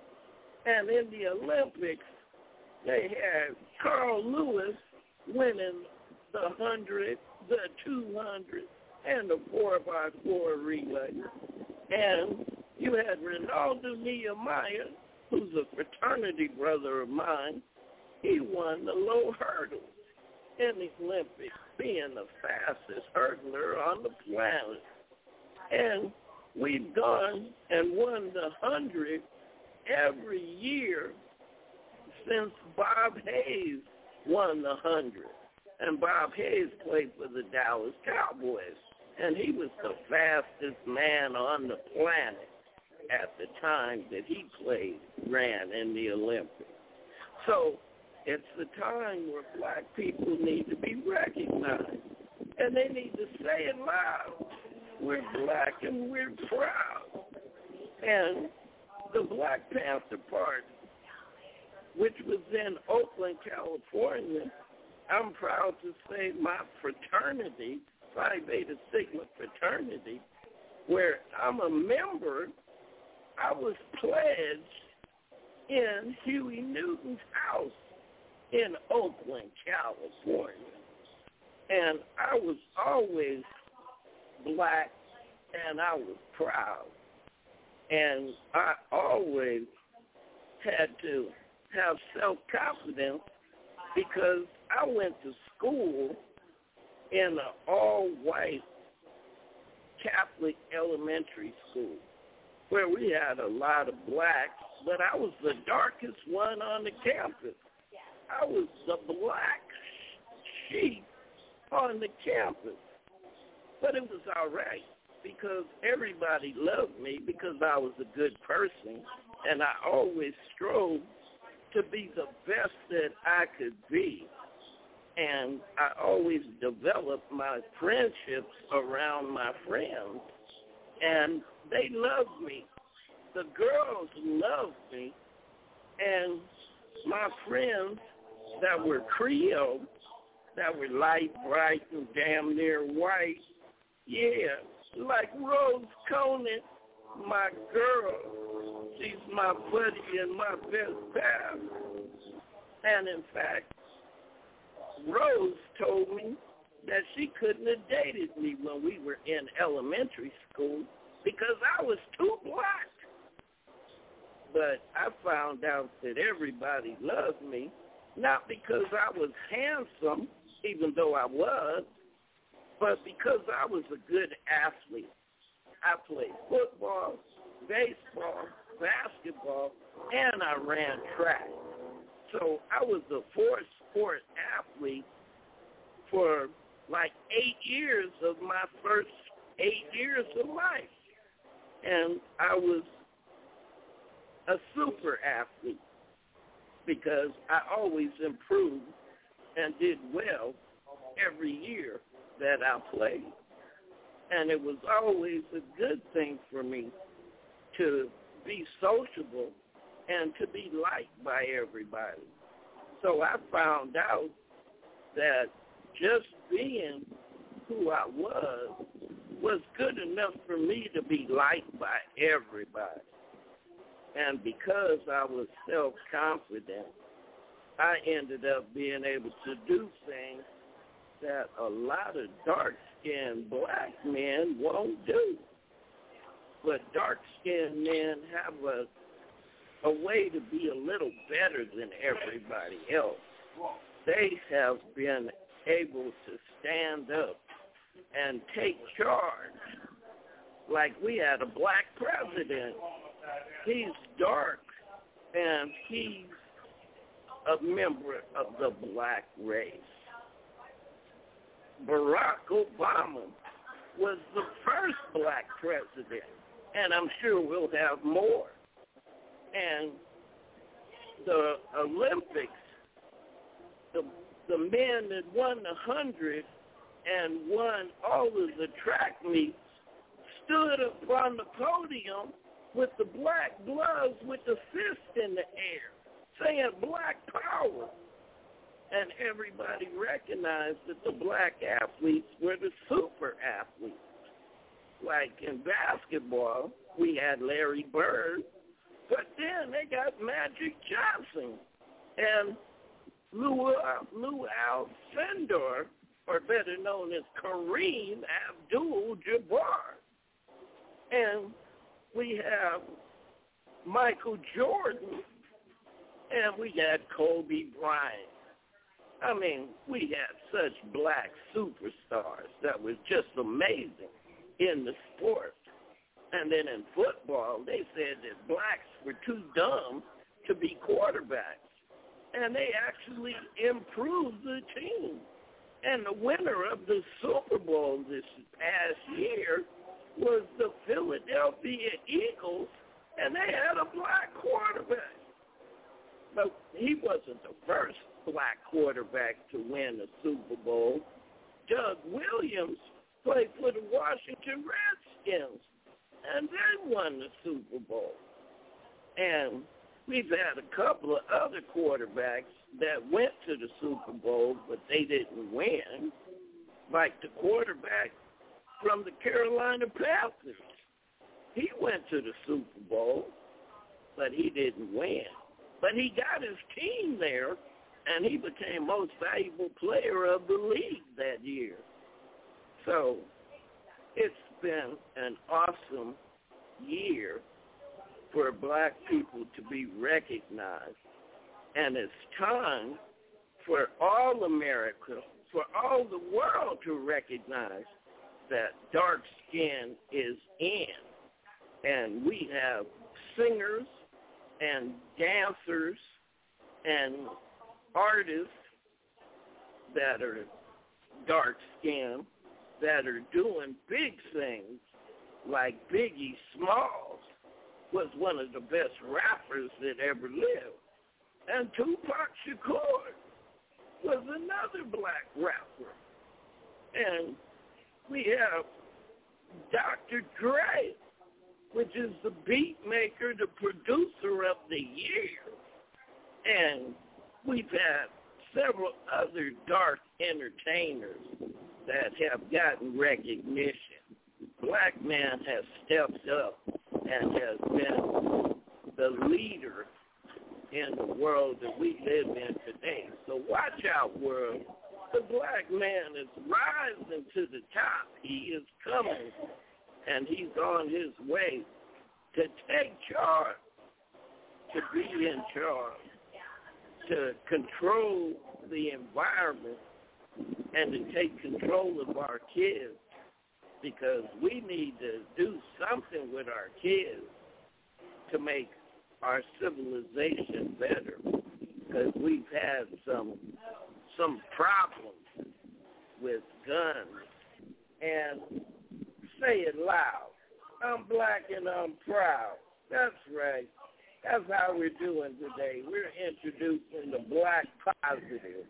And in the Olympics, they had Carl Lewis winning the hundred, the two hundred, and the four by four relay. And you had Ronaldo Nehemiah, who's a fraternity brother of mine. He won the low hurdle in the Olympics, being the fastest hurdler on the planet. And we've gone and won the hundred every year since Bob Hayes won the hundred. And Bob Hayes played for the Dallas Cowboys, and he was the fastest man on the planet at the time that he played, ran in the Olympics. So it's the time where black people need to be recognized, and they need to say it loud. We're black and we're proud. And the Black Panther Party, which was in Oakland, California, I'm proud to say my fraternity, Phi Beta Sigma fraternity, where I'm a member, I was pledged in Huey Newton's house in Oakland, California. And I was always black, and I was proud. And I always had to have self-confidence because I went to school in an all-white Catholic elementary school where we had a lot of blacks, but I was the darkest one on the campus. I was the black sheep on the campus. But it was all right because everybody loved me because I was a good person, and I always strove to be the best that I could be. And I always developed my friendships around my friends, and they loved me. The girls loved me, and my friends that were Creole, that were light, bright, and damn near white, yeah, like Rose Conant, my girl. She's my buddy and my best pal. And in fact, Rose told me that she couldn't have dated me when we were in elementary school because I was too black. But I found out that everybody loved me, not because I was handsome, even though I was, but because I was a good athlete. I played football, baseball, basketball, and I ran track. So I was a four-sport athlete for like eight years of my first eight years of life. And I was a super athlete because I always improved and did well every year that I played. And it was always a good thing for me to be sociable and to be liked by everybody. So I found out that just being who I was was good enough for me to be liked by everybody. And because I was self-confident, I ended up being able to do things that a lot of dark-skinned black men won't do. But dark-skinned men have a a way to be a little better than everybody else. They have been able to stand up and take charge like we had a black president. He's dark, and he's a member of the black race. Barack Obama was the first black president, and I'm sure we'll have more. And the Olympics, the the men that won the hundred and won all of the track meets stood up on the podium with the black gloves with the fist in the air, saying black power. And everybody recognized that the black athletes were the super athletes. Like in basketball, we had Larry Bird, but then they got Magic Johnson and Lou, uh, Lou Alcindor, or better known as Kareem Abdul-Jabbar. And we have Michael Jordan, and we had Kobe Bryant. I mean, we had such black superstars that was just amazing in the sport. And then in football, they said that blacks were too dumb to be quarterbacks. And they actually improved the team. And the winner of the Super Bowl this past year was the Philadelphia Eagles, and they had a black quarterback. But he wasn't the first black quarterback to win a Super Bowl. Doug Williams played for the Washington Redskins, and they won the Super Bowl. And we've had a couple of other quarterbacks that went to the Super Bowl, but they didn't win, like the quarterback from the Carolina Panthers. He went to the Super Bowl, but he didn't win. But he got his team there, and he became most valuable player of the league that year. So it's been an awesome year for black people to be recognized. And it's time for all America, for all the world to recognize that dark skin is in. And we have singers and dancers and artists that are dark skinned that are doing big things, like Biggie Smalls was one of the best rappers that ever lived. And Tupac Shakur was another black rapper. And we have Doctor Dre, which is the beat maker, the producer of the year. And we've had several other dark entertainers that have gotten recognition. Black man has stepped up and has been the leader in the world that we live in today. So watch out, world. The black man is rising to the top. He is coming, and he's on his way to take charge, to be in charge, to control the environment, and to take control of our kids, because we need to do something with our kids to make our civilization better, because we've had some some problems with guns. And say it loud. I'm black and I'm proud. That's right. That's how we're doing today. We're introducing the black positive.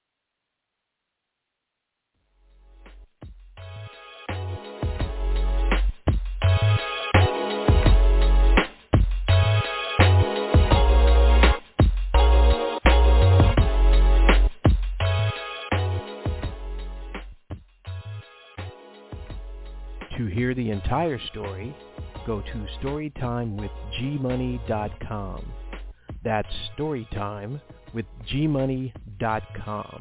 To hear the entire story, go to storytime with g money dot com. That's storytime with g money dot com.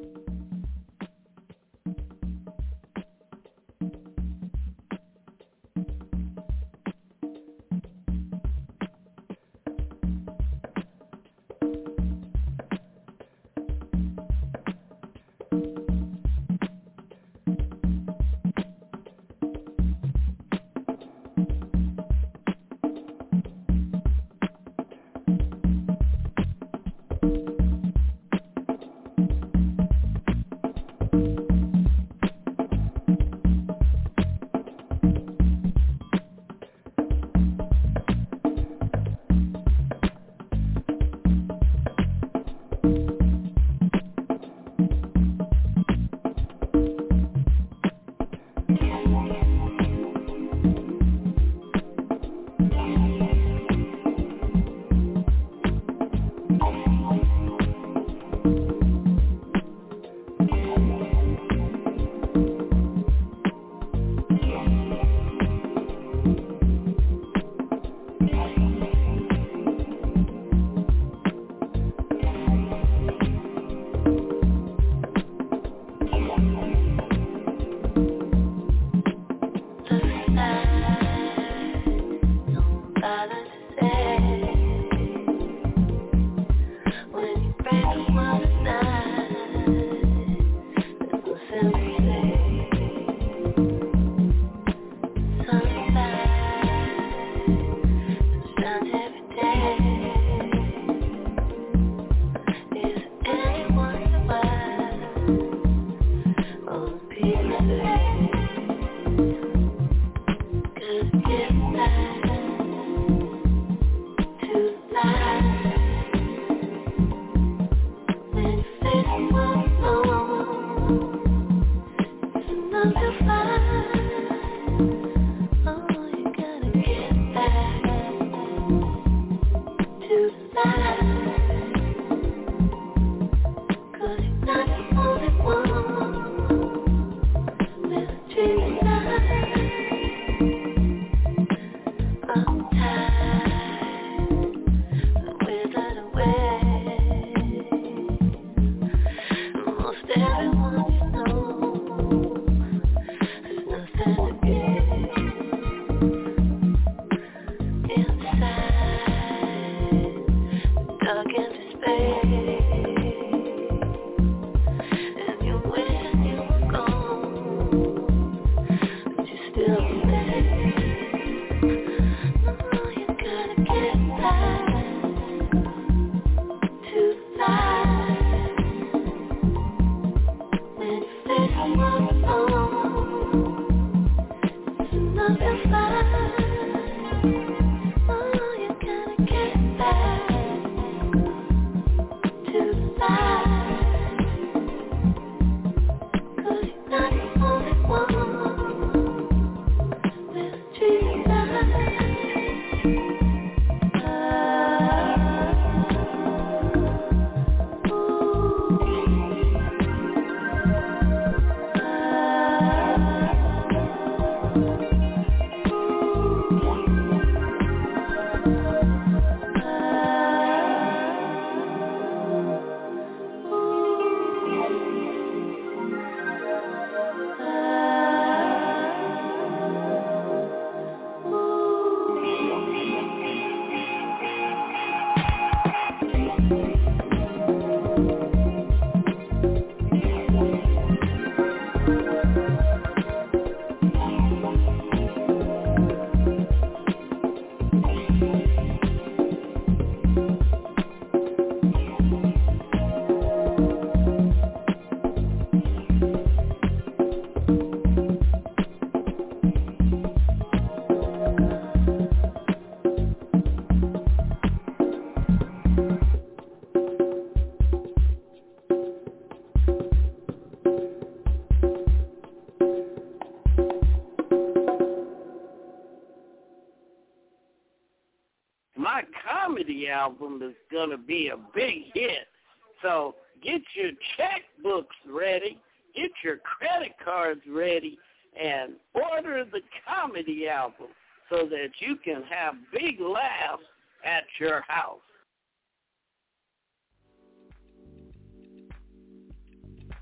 My comedy album is going to be a big hit. So get your checkbooks ready, get your credit cards ready, and order the comedy album so that you can have big laughs at your house.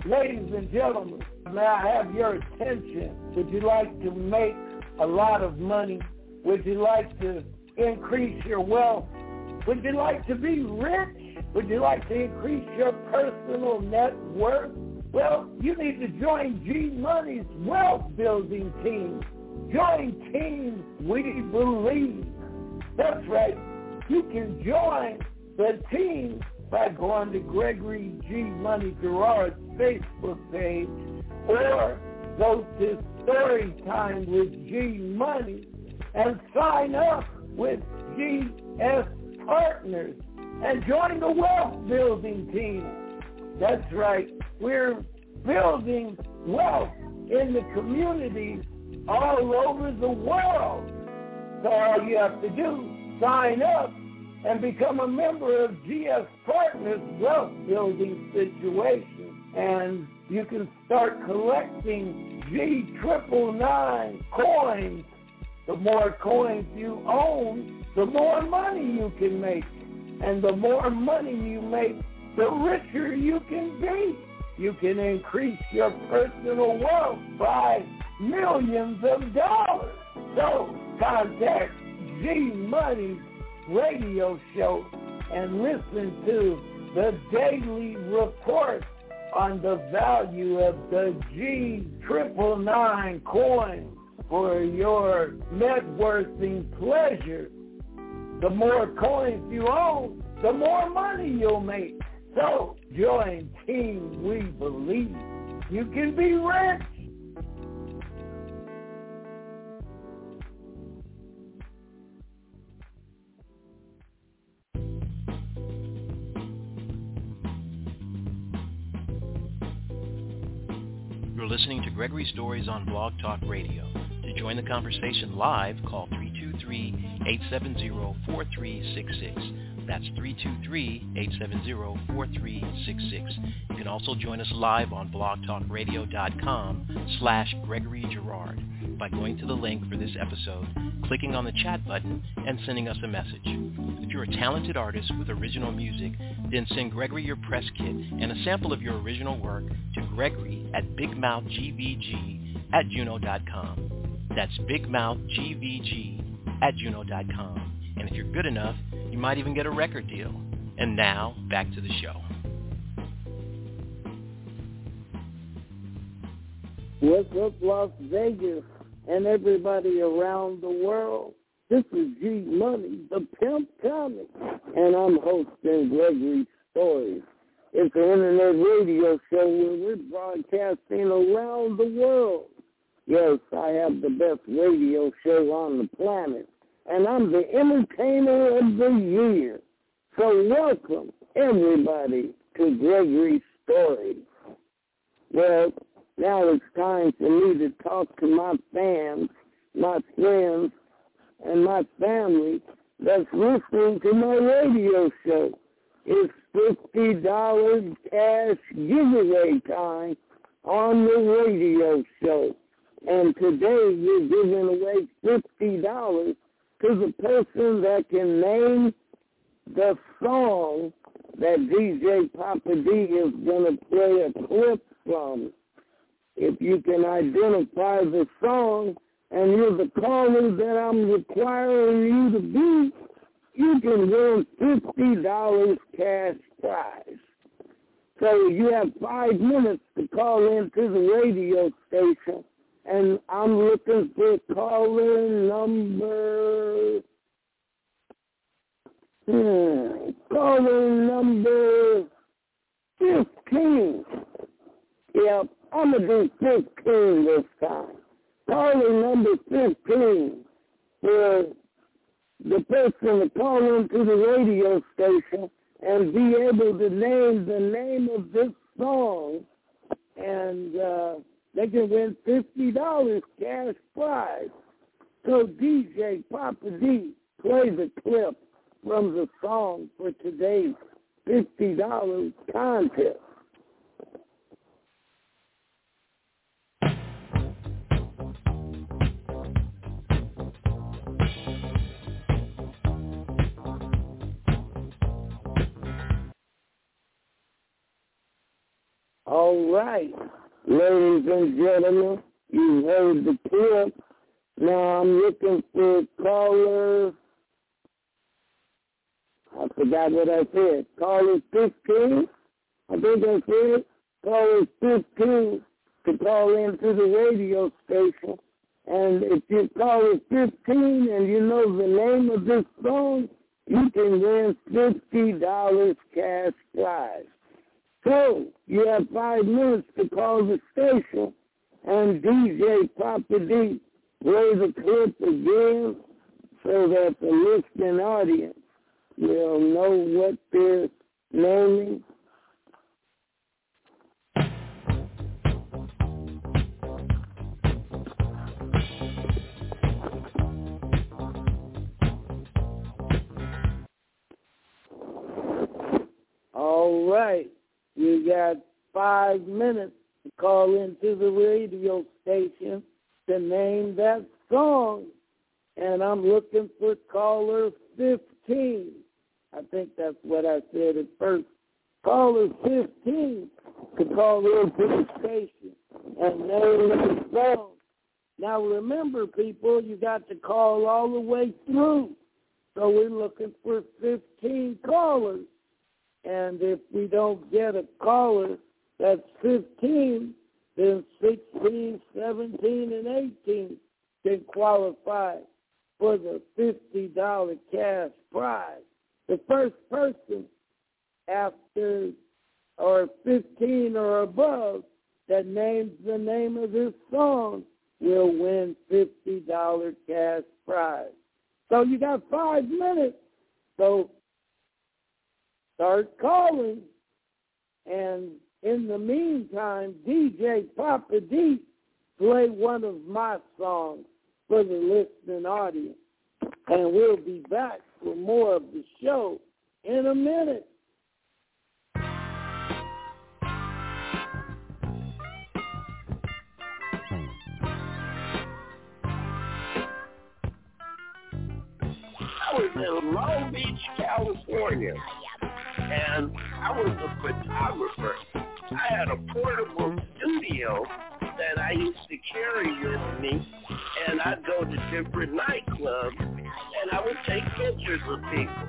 ladies and gentlemen, may I have your attention? Would you like to make a lot of money? Would you like to increase your wealth? Would you like to be rich? Would you like to increase your personal net worth? Well, you need to join G Money's wealth building team. Join Team We Believe. That's right. You can join the team by going to Gregory G. Money Gerard's Facebook page or go to Storytime with G Money and sign up with G S Partners and join the wealth building team. That's right. We're building wealth in the communities all over the world. So all you have to do, sign up and become a member of G S Partners Wealth Building Situation. And you can start collecting G triple nine coins. The more coins you own, the more money you can make. And the more money you make, the richer you can be. You can increase your personal wealth by millions of dollars. So contact G Money's radio show and listen to the daily report on the value of the G triple nine coin for your net worthing pleasure. The more coins you own, the more money you'll make. So join Team We Believe. You can be rich. You're listening to Gregory Stories on Blog Talk Radio. To join the conversation live, call three two three, eight seven zero, four three six six. That's three two three, eight seven zero, four three six six. You can also join us live on blogtalkradio.com slash Gregory Gerard by going to the link for this episode, clicking on the chat button, and sending us a message. If you're a talented artist with original music, then send Gregory your press kit and a sample of your original work to Gregory at bigmouthgvg at juno dot com. That's bigmouthgvg at juno dot com. And if you're good enough, you might even get a record deal. And now, back to the show. What's up, Las Vegas and everybody around the world? This is G Money, the Pimp Comic, and I'm hosting Gregory Stories. It's an internet radio show where we're broadcasting around the world. Yes, I have the best radio show on the planet, and I'm the entertainer of the year. So welcome, everybody, to Gregory Stories. Well, now it's time for me to talk to my fans, my friends, and my family that's listening to my radio show. It's fifty dollars cash giveaway time on the radio show. And today we're giving away fifty dollars to the person that can name the song that D J Papa D is going to play a clip from. If you can identify the song and you're the caller that I'm requiring you to be, you can win fifty dollars cash prize. So you have five minutes to call into the radio station, and I'm looking for caller number, hmm, caller number fifteen. Yep, I'm going to do fifteen this time. Caller number fifteen for the person to call into the radio station and be able to name the name of this song, and uh, they can win fifty dollars cash prize. So D J Papa D, play the clip from the song for today's fifty dollars contest. All right. Ladies and gentlemen, you heard the clip. Now I'm looking for caller. I forgot what I said. Caller fifteen. I think I said caller fifteen to call into the radio station. And if you call it fifteen and you know the name of this song, you can win fifty dollars cash prize. So you have five minutes to call the station and D J Papa D play the clip again so that the listening audience will know what they're naming. All right. You got five minutes to call into the radio station to name that song. And I'm looking for caller fifteen. I think that's what I said at first. Caller fifteen to call into the station and name the song. Now remember, people, you got to call all the way through. So we're looking for fifteen callers. And if we don't get a caller that's fifteen, then sixteen, seventeen, and eighteen can qualify for the fifty dollars cash prize. The first person after or fifteen or above that names the name of this song will win fifty dollars cash prize. So you got five minutes. So start calling, and in the meantime, D J Papa D play one of my songs for the listening audience, and we'll be back for more of the show in a minute. I was in Long Beach, California, and I was a photographer. I had a portable studio that I used to carry with me, and I'd go to different nightclubs, and I would take pictures of people.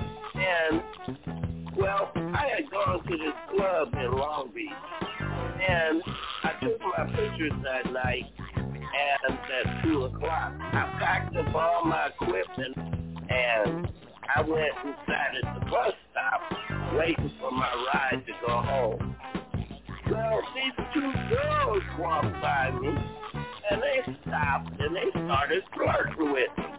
And, well, I had gone to this club in Long Beach, and I took my pictures that night, and at two o'clock, I packed up all my equipment, and I went and sat at the bus stop waiting for my ride to go home. Well, these two girls walked by me, and they stopped, and they started flirting with me.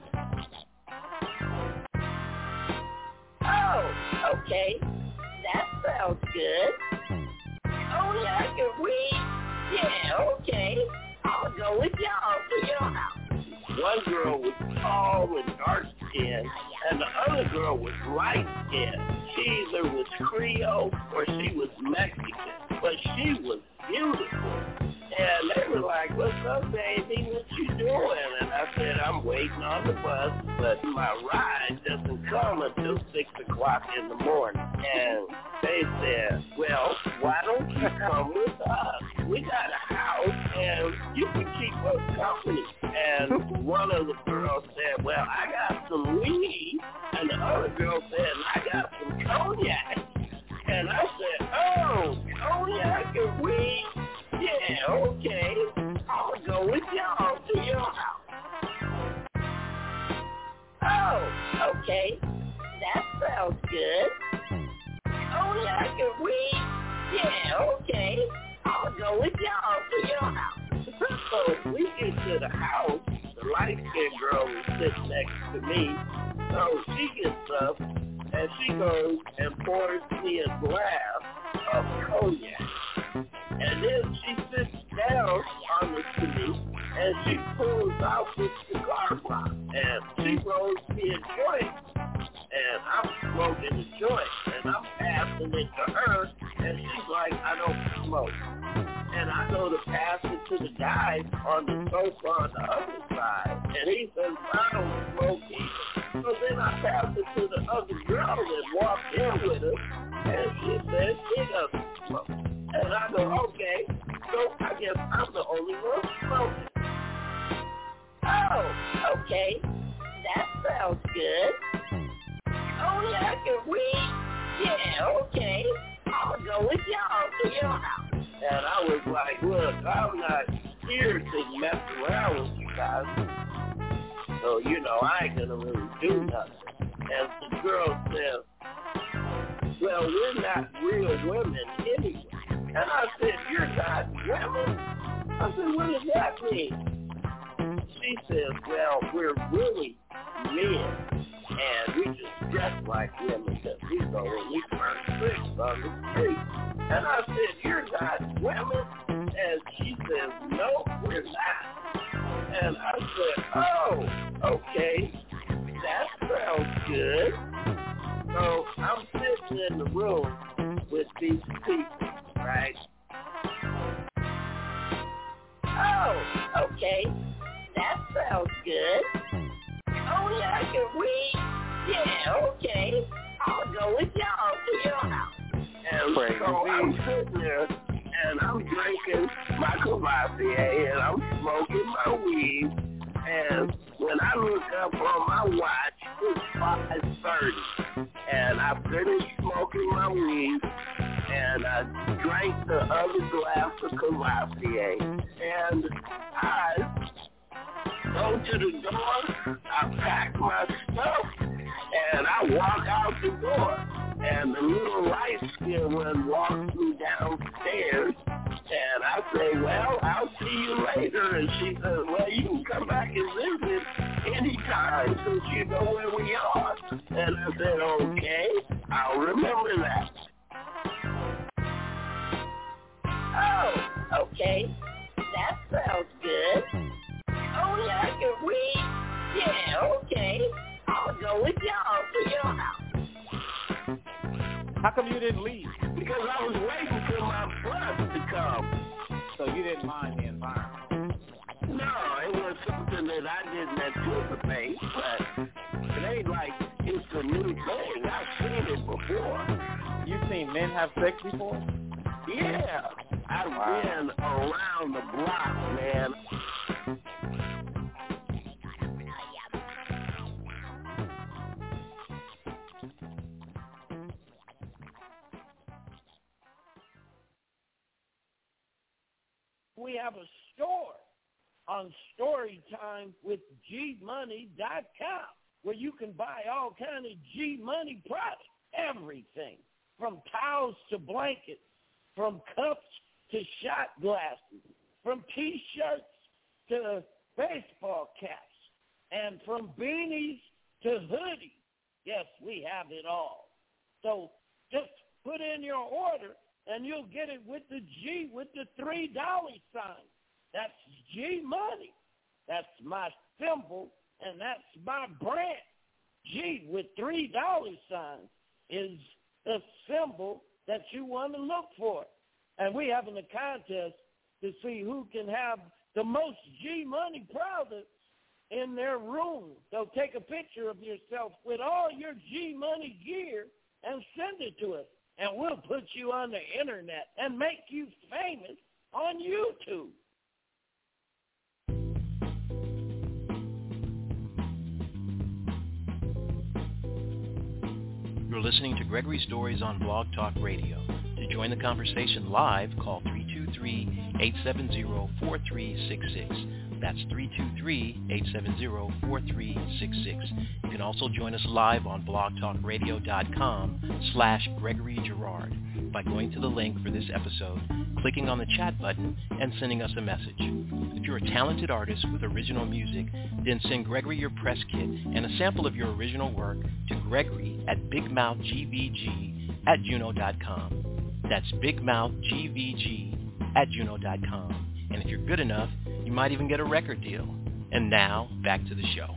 Oh, okay. That sounds good. Oh, yeah, I can read. Yeah, okay. I'll go with y'all to your house. One girl was tall and dark-skinned, and the other girl was light-skinned. She either was Creole or she was Mexican, but she was beautiful. And they were like, "What's up, baby? What you doing?" And I said, "I'm waiting on the bus, but my ride doesn't come until six o'clock in the morning." And they said, "Well, why don't you come with us? We got a house, and you can keep us company." And one of the girls said, "Well, I got some weed," and the other girl said, "I got some cognac." And I said, "Oh, cognac and weed? Yeah, okay. I'll go with y'all to your house." Oh, okay. That sounds good. Oh, yeah, I can read. Yeah, okay. I'll go with y'all to your house. So we get to the house. The light-skinned girl was sitting next to me. So she gets up, and she goes and pours me a glass of cognac. And then she sits down on the seat, and she pulls out the cigar box, and she rolls me a joint. And I'm smoking a joint, and I'm passing it to her, and she's like, "I don't smoke." And I go to pass it to the guy on the sofa on the other side, and he says, "I don't smoke either." So then I pass it to the other girl that walked in with us, and she says, "She doesn't smoke." And And I go, okay, so I guess I'm the only one smoking. Oh, okay. That sounds good. Only I can read? Yeah, okay. I'm going to go with y'all to your house. And I was like, look, I'm not here to mess around with you guys. So, you know, I ain't going to really do nothing. And the girl said, well, we're not real women anyway. And I said, you're not women? I said, what does that mean? She says, well, we're really men. And we just dress like women because we go and we burn bricks on the street. And I said, you're not women? And she says, no, we're not. And I said, oh, okay, that sounds good. So I'm sitting in the room with these people, right? Oh, okay, that sounds good. Only I can read? Yeah, okay. I'm going to go with y'all to your house. And Crazy. so I'm sitting there, and I'm drinking my Cavassier, and I'm smoking my weed. And when I look up on my watch, it's five thirty. And I finished smoking my weed, and I drank the other glass of Cavassier. And I go to the door, I pack my stuff, and I walk out the door. And the little light-skinned one walks me downstairs, and I say, well, I'll see you later. And she says, well, you can come back and visit anytime since you know where we are. And I said, okay, I'll remember that. Oh, okay, that sounds good. Only I can read? Yeah, okay. I'm going to go with y'all to your house. How come you didn't leave? Because I was waiting for my bus to come. So you didn't mind the environment? No, it was something that I didn't anticipate, but it ain't like it's a new thing. I've seen it before. You've seen men have sex before? Yeah, I've Wow. been around the block, man. We have a store on Storytime with G Money dot com where you can buy all kind of G Money products, everything from towels to blankets, from cups to shot glasses, from T-shirts to baseball caps, and from beanies to hoodies. Yes, we have it all. So just put in your order, and you'll get it with the G with the three dollar sign. That's G Money. That's my symbol, and that's my brand. G with three dollar signs is the symbol that you want to look for. And we're having a contest to see who can have the most G Money products in their room. So take a picture of yourself with all your G Money gear and send it to us. And we'll put you on the internet and make you famous on YouTube. You're listening to Gregory Stories on Blog Talk Radio. To join the conversation live, call three two three, eight seven zero, four three six six. That's three two three, eight seven zero, four three six six. You can also join us live on blogtalkradio.com slash Gregory Girard by going to the link for this episode, clicking on the chat button, and sending us a message. If you're a talented artist with original music, then send Gregory your press kit and a sample of your original work to Gregory at bigmouthgvg at juno dot com. That's bigmouthgvg at juno dot com. And if you're good enough, you might even get a record deal. And now, back to the show.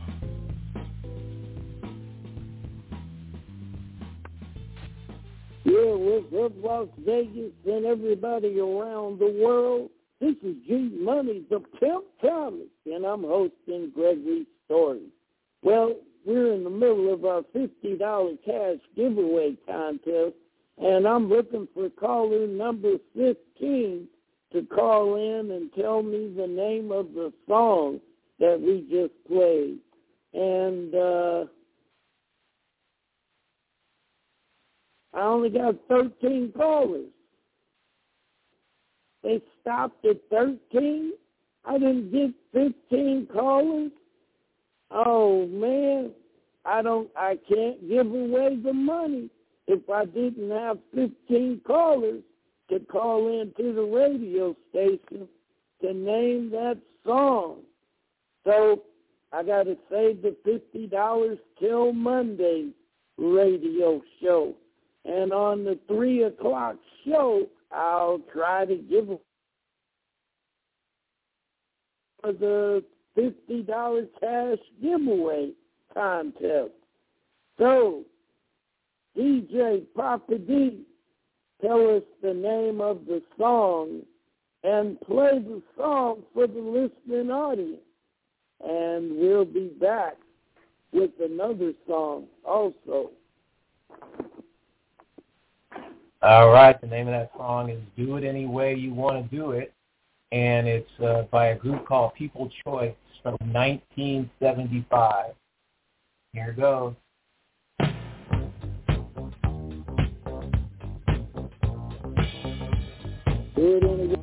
Yeah, what's up, Las Vegas and everybody around the world? This is G Money, the Pimp Thomas, and I'm hosting Gregory Stories. Well, we're in the middle of our fifty dollar cash giveaway contest, And I'm looking for caller number fifteen to call in and tell me the name of the song that we just played. And uh, I only got thirteen callers. They stopped at thirteen? I didn't get fifteen callers? Oh, man, I don't. I can't give away the money if I didn't have fifteen callers to call into the radio station to name that song. So I got to save the fifty dollars till Monday's radio show. And on the three o'clock show, I'll try to give for the fifty dollars cash giveaway contest. So, D J Papa D, tell us the name of the song and play the song for the listening audience. And we'll be back with another song also. All right, the name of that song is Do It Any Way You Want to Do It, and it's uh, by a group called People Choice from nineteen seventy-five. Here it goes. Do it any way.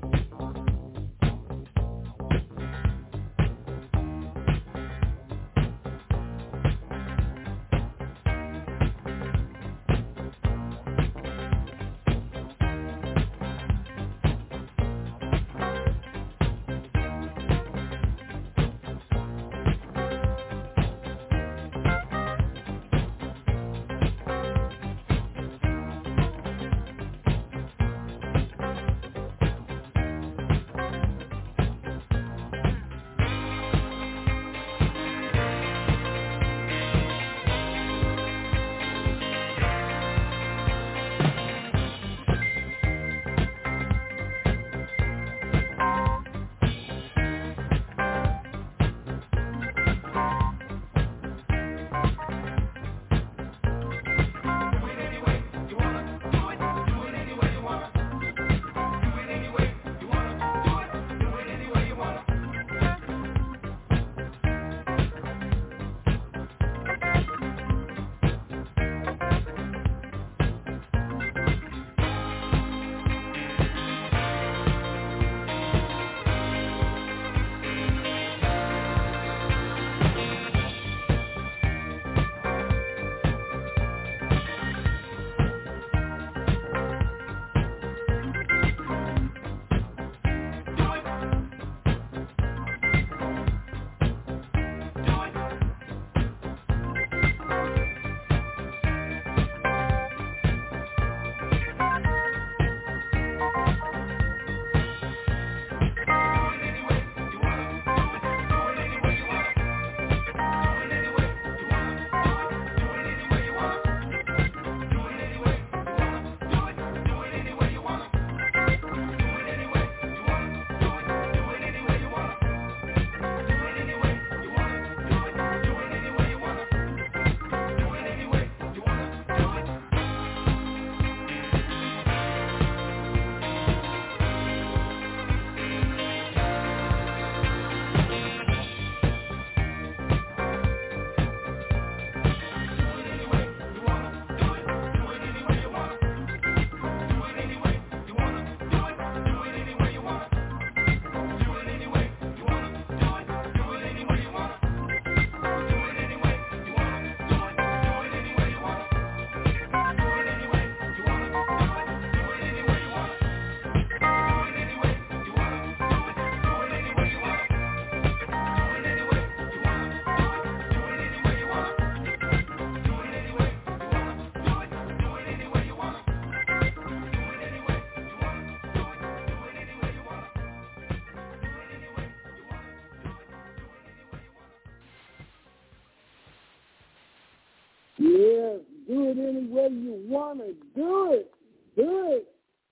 Yeah, do it any way you want to do it. Do it.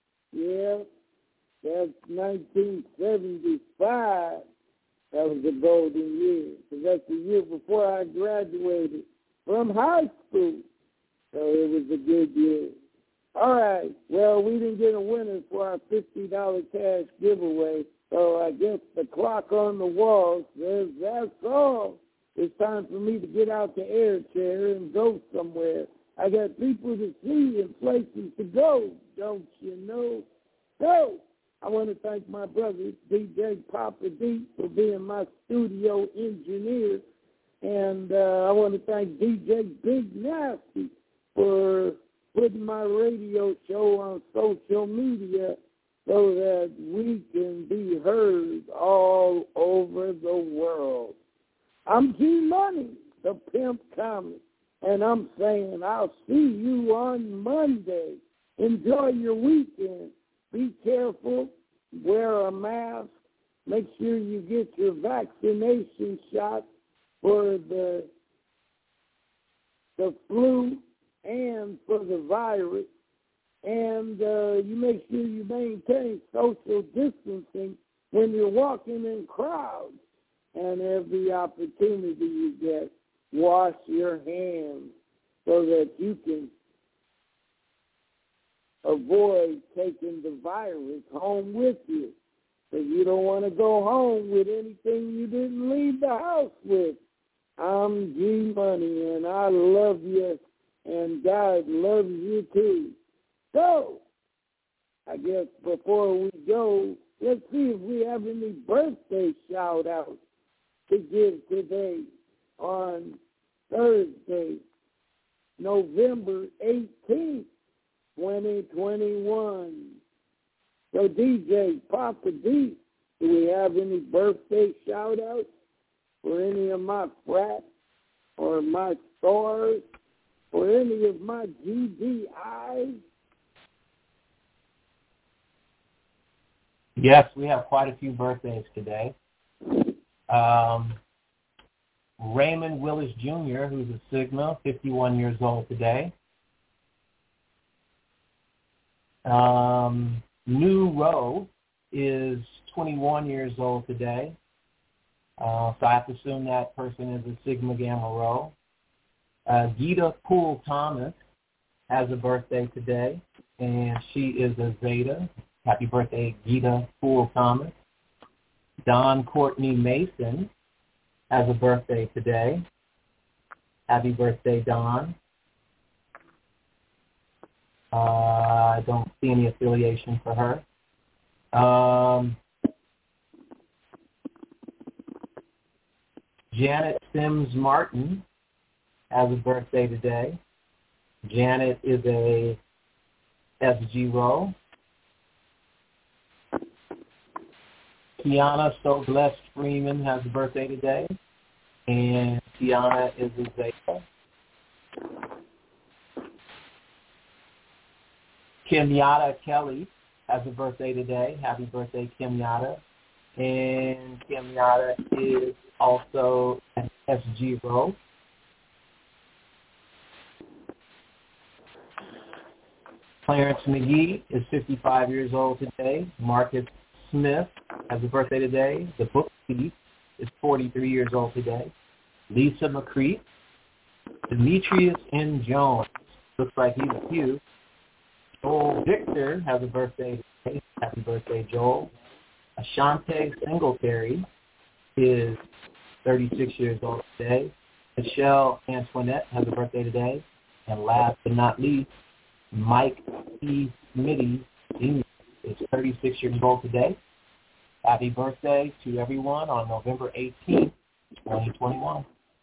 Yeah, that's nineteen seventy-five. That was a golden year. Because that's the year before I graduated from high school. So it was a good year. All right. Well, we didn't get a winner for our fifty dollars cash giveaway, so I guess the clock on the wall says that's all. It's time for me to get out the air chair and go somewhere. I got people to see and places to go, don't you know? So, I want to thank my brother, D J Papa D, for being my studio engineer. And uh, I want to thank D J Big Nasty for putting my radio show on social media so that we can be heard all over the world. I'm G Money, the Pimp Comic, and I'm saying I'll see you on Monday. Enjoy your weekend. Be careful. Wear a mask. Make sure you get your vaccination shot for the the flu and for the virus. And uh, you make sure you maintain social distancing when you're walking in crowds. And every opportunity you get, wash your hands so that you can avoid taking the virus home with you. Because you don't want to go home with anything you didn't leave the house with. I'm G Money, and I love you, and God loves you too. So, I guess before we go, let's see if we have any birthday shout-outs to give today on Thursday, November eighteenth, twenty twenty-one. So, D J Papa D, do we have any birthday shout-outs for any of my frats or my stars or any of my G D Is? Yes, we have quite a few birthdays today. Um, Raymond Willis Junior, who's a Sigma, fifty-one years old today. Um, New Rowe is twenty-one years old today. Uh, so I have to assume that person is a Sigma Gamma Rho. Uh, Gita Poole Thomas has a birthday today, and she is a Zeta. Happy birthday, Gita Poole Thomas. Don Courtney Mason has a birthday today. Happy birthday, Don. Uh, I don't see any affiliation for her. Um, Janet Sims Martin has a birthday today. Janet is a S G Rho. Kiana So Blessed Freeman has a birthday today, and Kiana is a Zeta. Kenyatta Kelly has a birthday today. Happy birthday, Kenyatta. And Kenyatta is also an S G Rho. Clarence McGee is fifty-five years old today. Marcus Smith has a birthday today. The Book Thief is forty-three years old today. Lisa McCree. Demetrius N. Jones. Looks like he's a few. Joel Victor has a birthday today. Happy birthday, Joel. Ashante Singletary is thirty-six years old today. Michelle Antoinette has a birthday today. And last but not least, Mike E. Smitty Senior is thirty-six years old today. Happy birthday to everyone on November eighteenth, twenty twenty-one.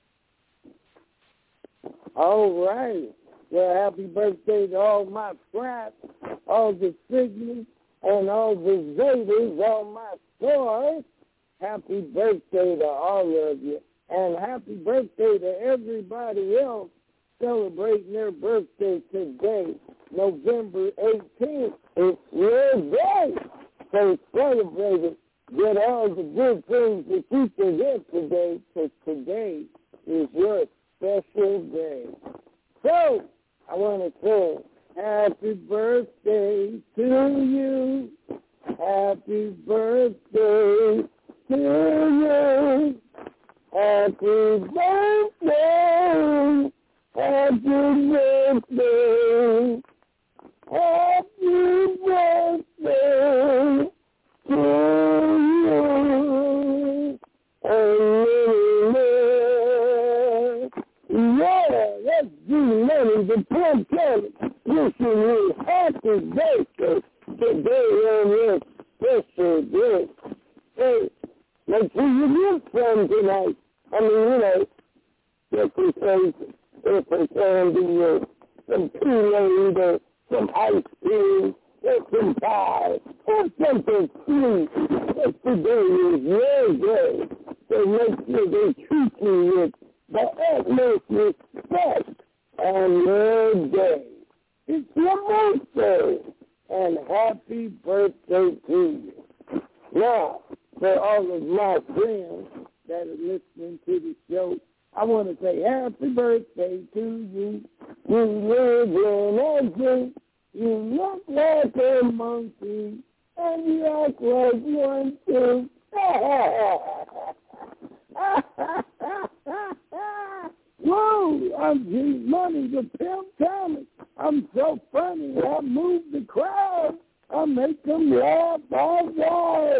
All right. Well, happy birthday to all my frats, all the Sigmas, and all the Zetas, all my stars. Happy birthday to all of you. And happy birthday to everybody else celebrating their birthday today, November eighteenth. It's your day. So celebrate it. Get all the good things that you can get today, because today is your special day. So, I want to say happy birthday to you. Happy birthday to you. Happy birthday. Happy birthday. Happy birthday to you. And yeah, that's G-Money, the Pimp Kelly. Wishing you happy birthday today on your special day. Hey, let's see you get some tonight. I mean, you know, if we say, if we candy or some Kool-Aid or some ice cream or some pie or something sweet. But today is your day. So make sure they treat you with the utmost respect on your day. It's your birthday, and happy birthday to you. Now, for all of my friends that are listening to the show, I want to say happy birthday to you. You live in a dream. You look like a monkey, and you act like one too. Whoa, I'm G-Money, the Pimp Tommy. I'm so funny, I move the crowd. I make them laugh all day.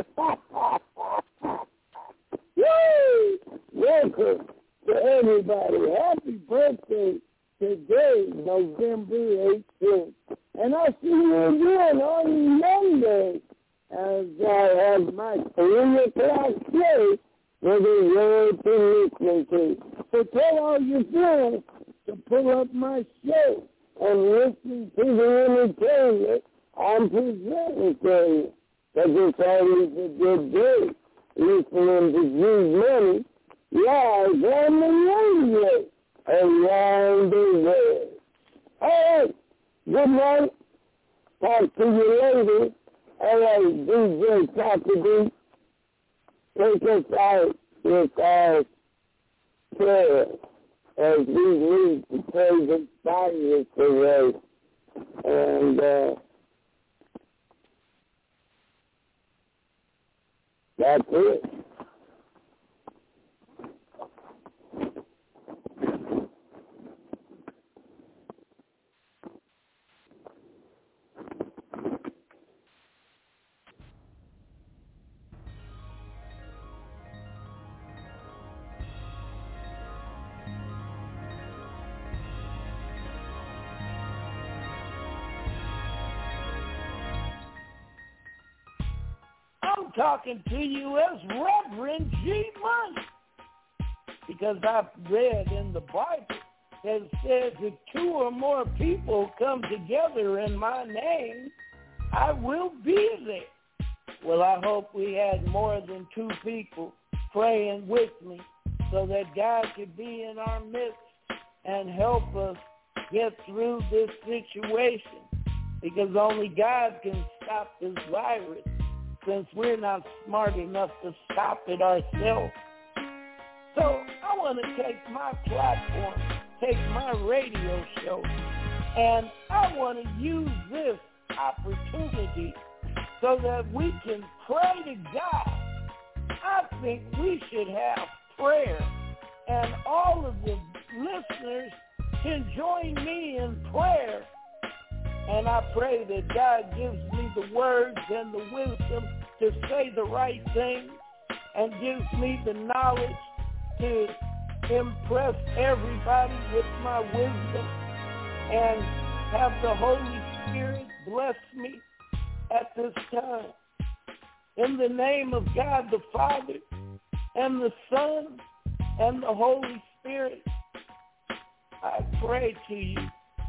Woo! Welcome to everybody. Happy birthday today, November eighteenth. And I'll see you again on Monday as I have my three o'clock show for the world to listen to. So tell all your friends to pull up my show and listen to the entertainment I'm presenting to you. Because it's always a good day listening to G-Money live on the radio around the world. All right, good night. Talk to you later. All right, D J Saturday, take us out with our prayer as we leave to pray the virus away. And uh, that's it. I'm talking to you as Reverend G-Money, because I've read in the Bible that it says if two or more people come together in my name, I will be there. Well, I hope we had more than two people praying with me so that God could be in our midst and help us get through this situation, because only God can stop this virus, since we're not smart enough to stop it ourselves. So I want to take my platform, take my radio show, and I want to use this opportunity so that we can pray to God. I think we should have prayer, and all of the listeners can join me in prayer. And I pray that God gives me the words and the wisdom to say the right thing, and gives me the knowledge to impress everybody with my wisdom, and have the Holy Spirit bless me at this time. In the name of God the Father, and the Son, and the Holy Spirit, I pray to you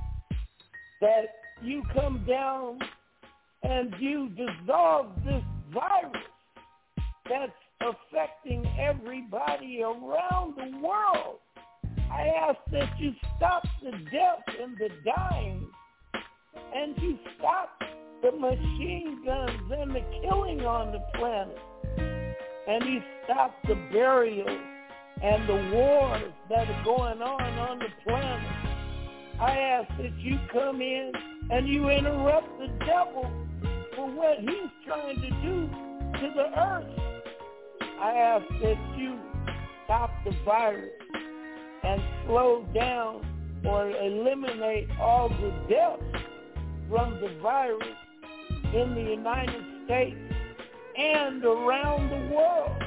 that you come down and you dissolve this virus that's affecting everybody around the world. I ask that you stop the death and the dying, and you stop the machine guns and the killing on the planet, and you stop the burial and the wars that are going on on the planet. I ask that you come in and you interrupt the devil for what he's trying to do to the earth. I ask that you stop the virus and slow down or eliminate all the deaths from the virus in the United States and around the world.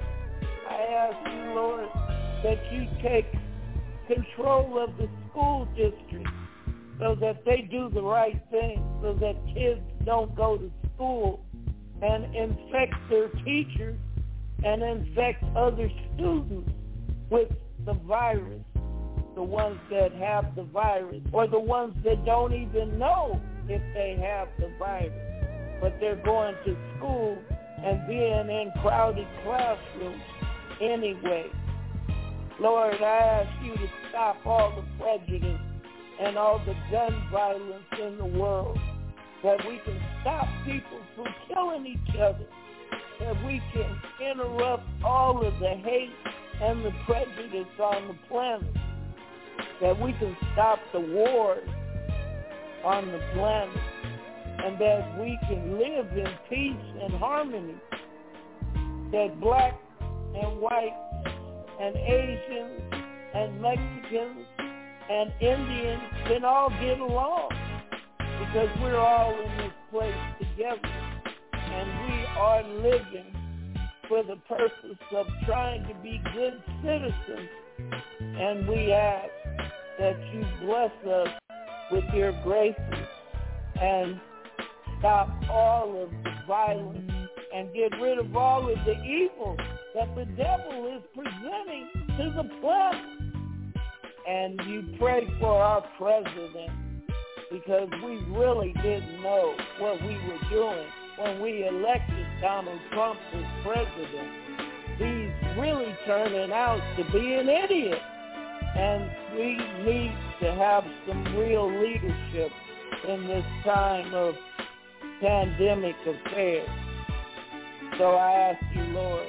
I ask you, Lord, that you take control of the school district so that they do the right thing, so that kids don't go to school and infect their teachers and infect other students with the virus, the ones that have the virus, or the ones that don't even know if they have the virus, but they're going to school and being in crowded classrooms anyway. Lord, I ask you to stop all the prejudice and all the gun violence in the world, that we can stop people from killing each other, that we can interrupt all of the hate and the prejudice on the planet, that we can stop the wars on the planet, and that we can live in peace and harmony, that black and white and Asians and Mexicans and Indians can all get along, because we're all in this place together, and we are living for the purpose of trying to be good citizens. And we ask that you bless us with your graces and stop all of the violence and get rid of all of the evil that the devil is presenting to the planet. And you pray for our president, because we really didn't know what we were doing when we elected Donald Trump as president. He's really turning out to be an idiot. And we need to have some real leadership in this time of pandemic affairs. So I ask you, Lord,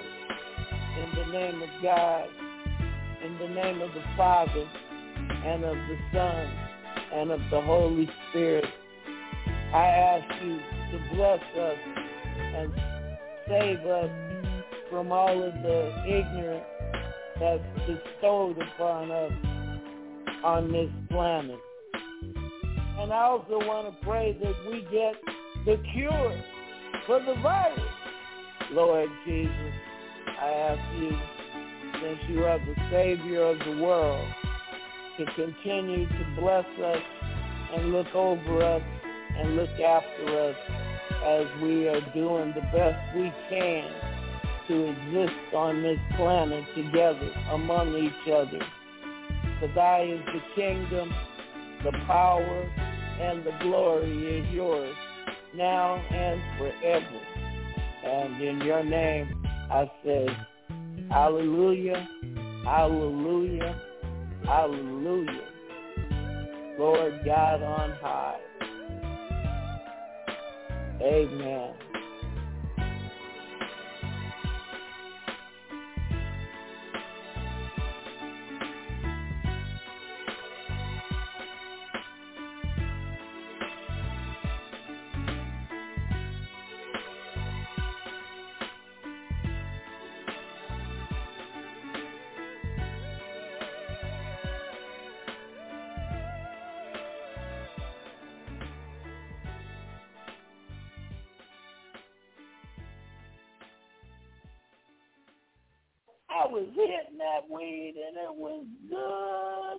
in the name of God, in the name of the Father, and of the Son, and of the Holy Spirit, I ask you to bless us and save us from all of the ignorance that's bestowed upon us on this planet. And I also want to pray that we get the cure for the virus. Lord Jesus, I ask you, since you are the Savior of the world, to continue to bless us and look over us and look after us as we are doing the best we can to exist on this planet together among each other. For thy is the kingdom, the power, and the glory is yours, now and forever. And in your name I say, hallelujah, hallelujah, hallelujah. Lord God on high. Amen. I was hitting that weed and it was good.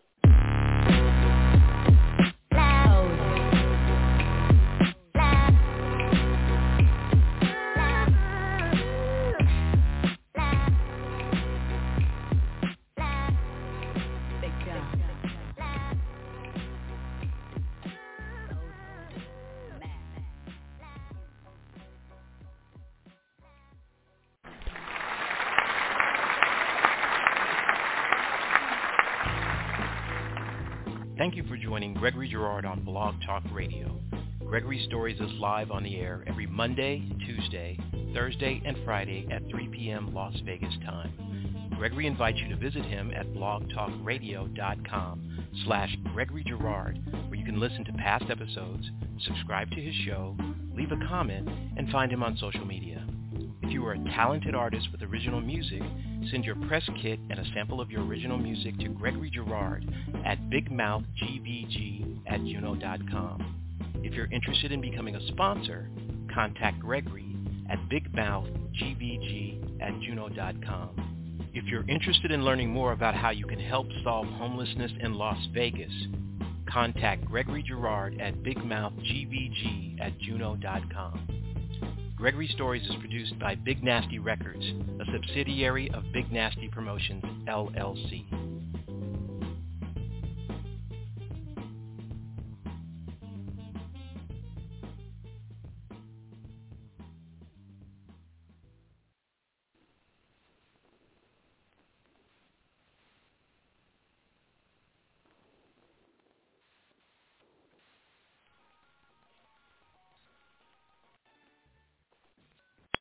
Thank you for joining Gregory Girard on Blog Talk Radio. Gregory Stories is live on the air every Monday, Tuesday, Thursday, and Friday at three p.m. Las Vegas time. Gregory invites you to visit him at blogtalkradio.com slash Gregory Girard, where you can listen to past episodes, subscribe to his show, leave a comment, and find him on social media. If you are a talented artist with original music, send your press kit and a sample of your original music to Gregory Girard at bigmouthgvg at juno dot com. If you're interested in becoming a sponsor, contact Gregory at bigmouthgvg at juno dot com. If you're interested in learning more about how you can help solve homelessness in Las Vegas, contact Gregory Girard at bigmouthgvg at juno dot com. Gregory Stories is produced by Big Nasty Records, a subsidiary of Big Nasty Promotions, L L C.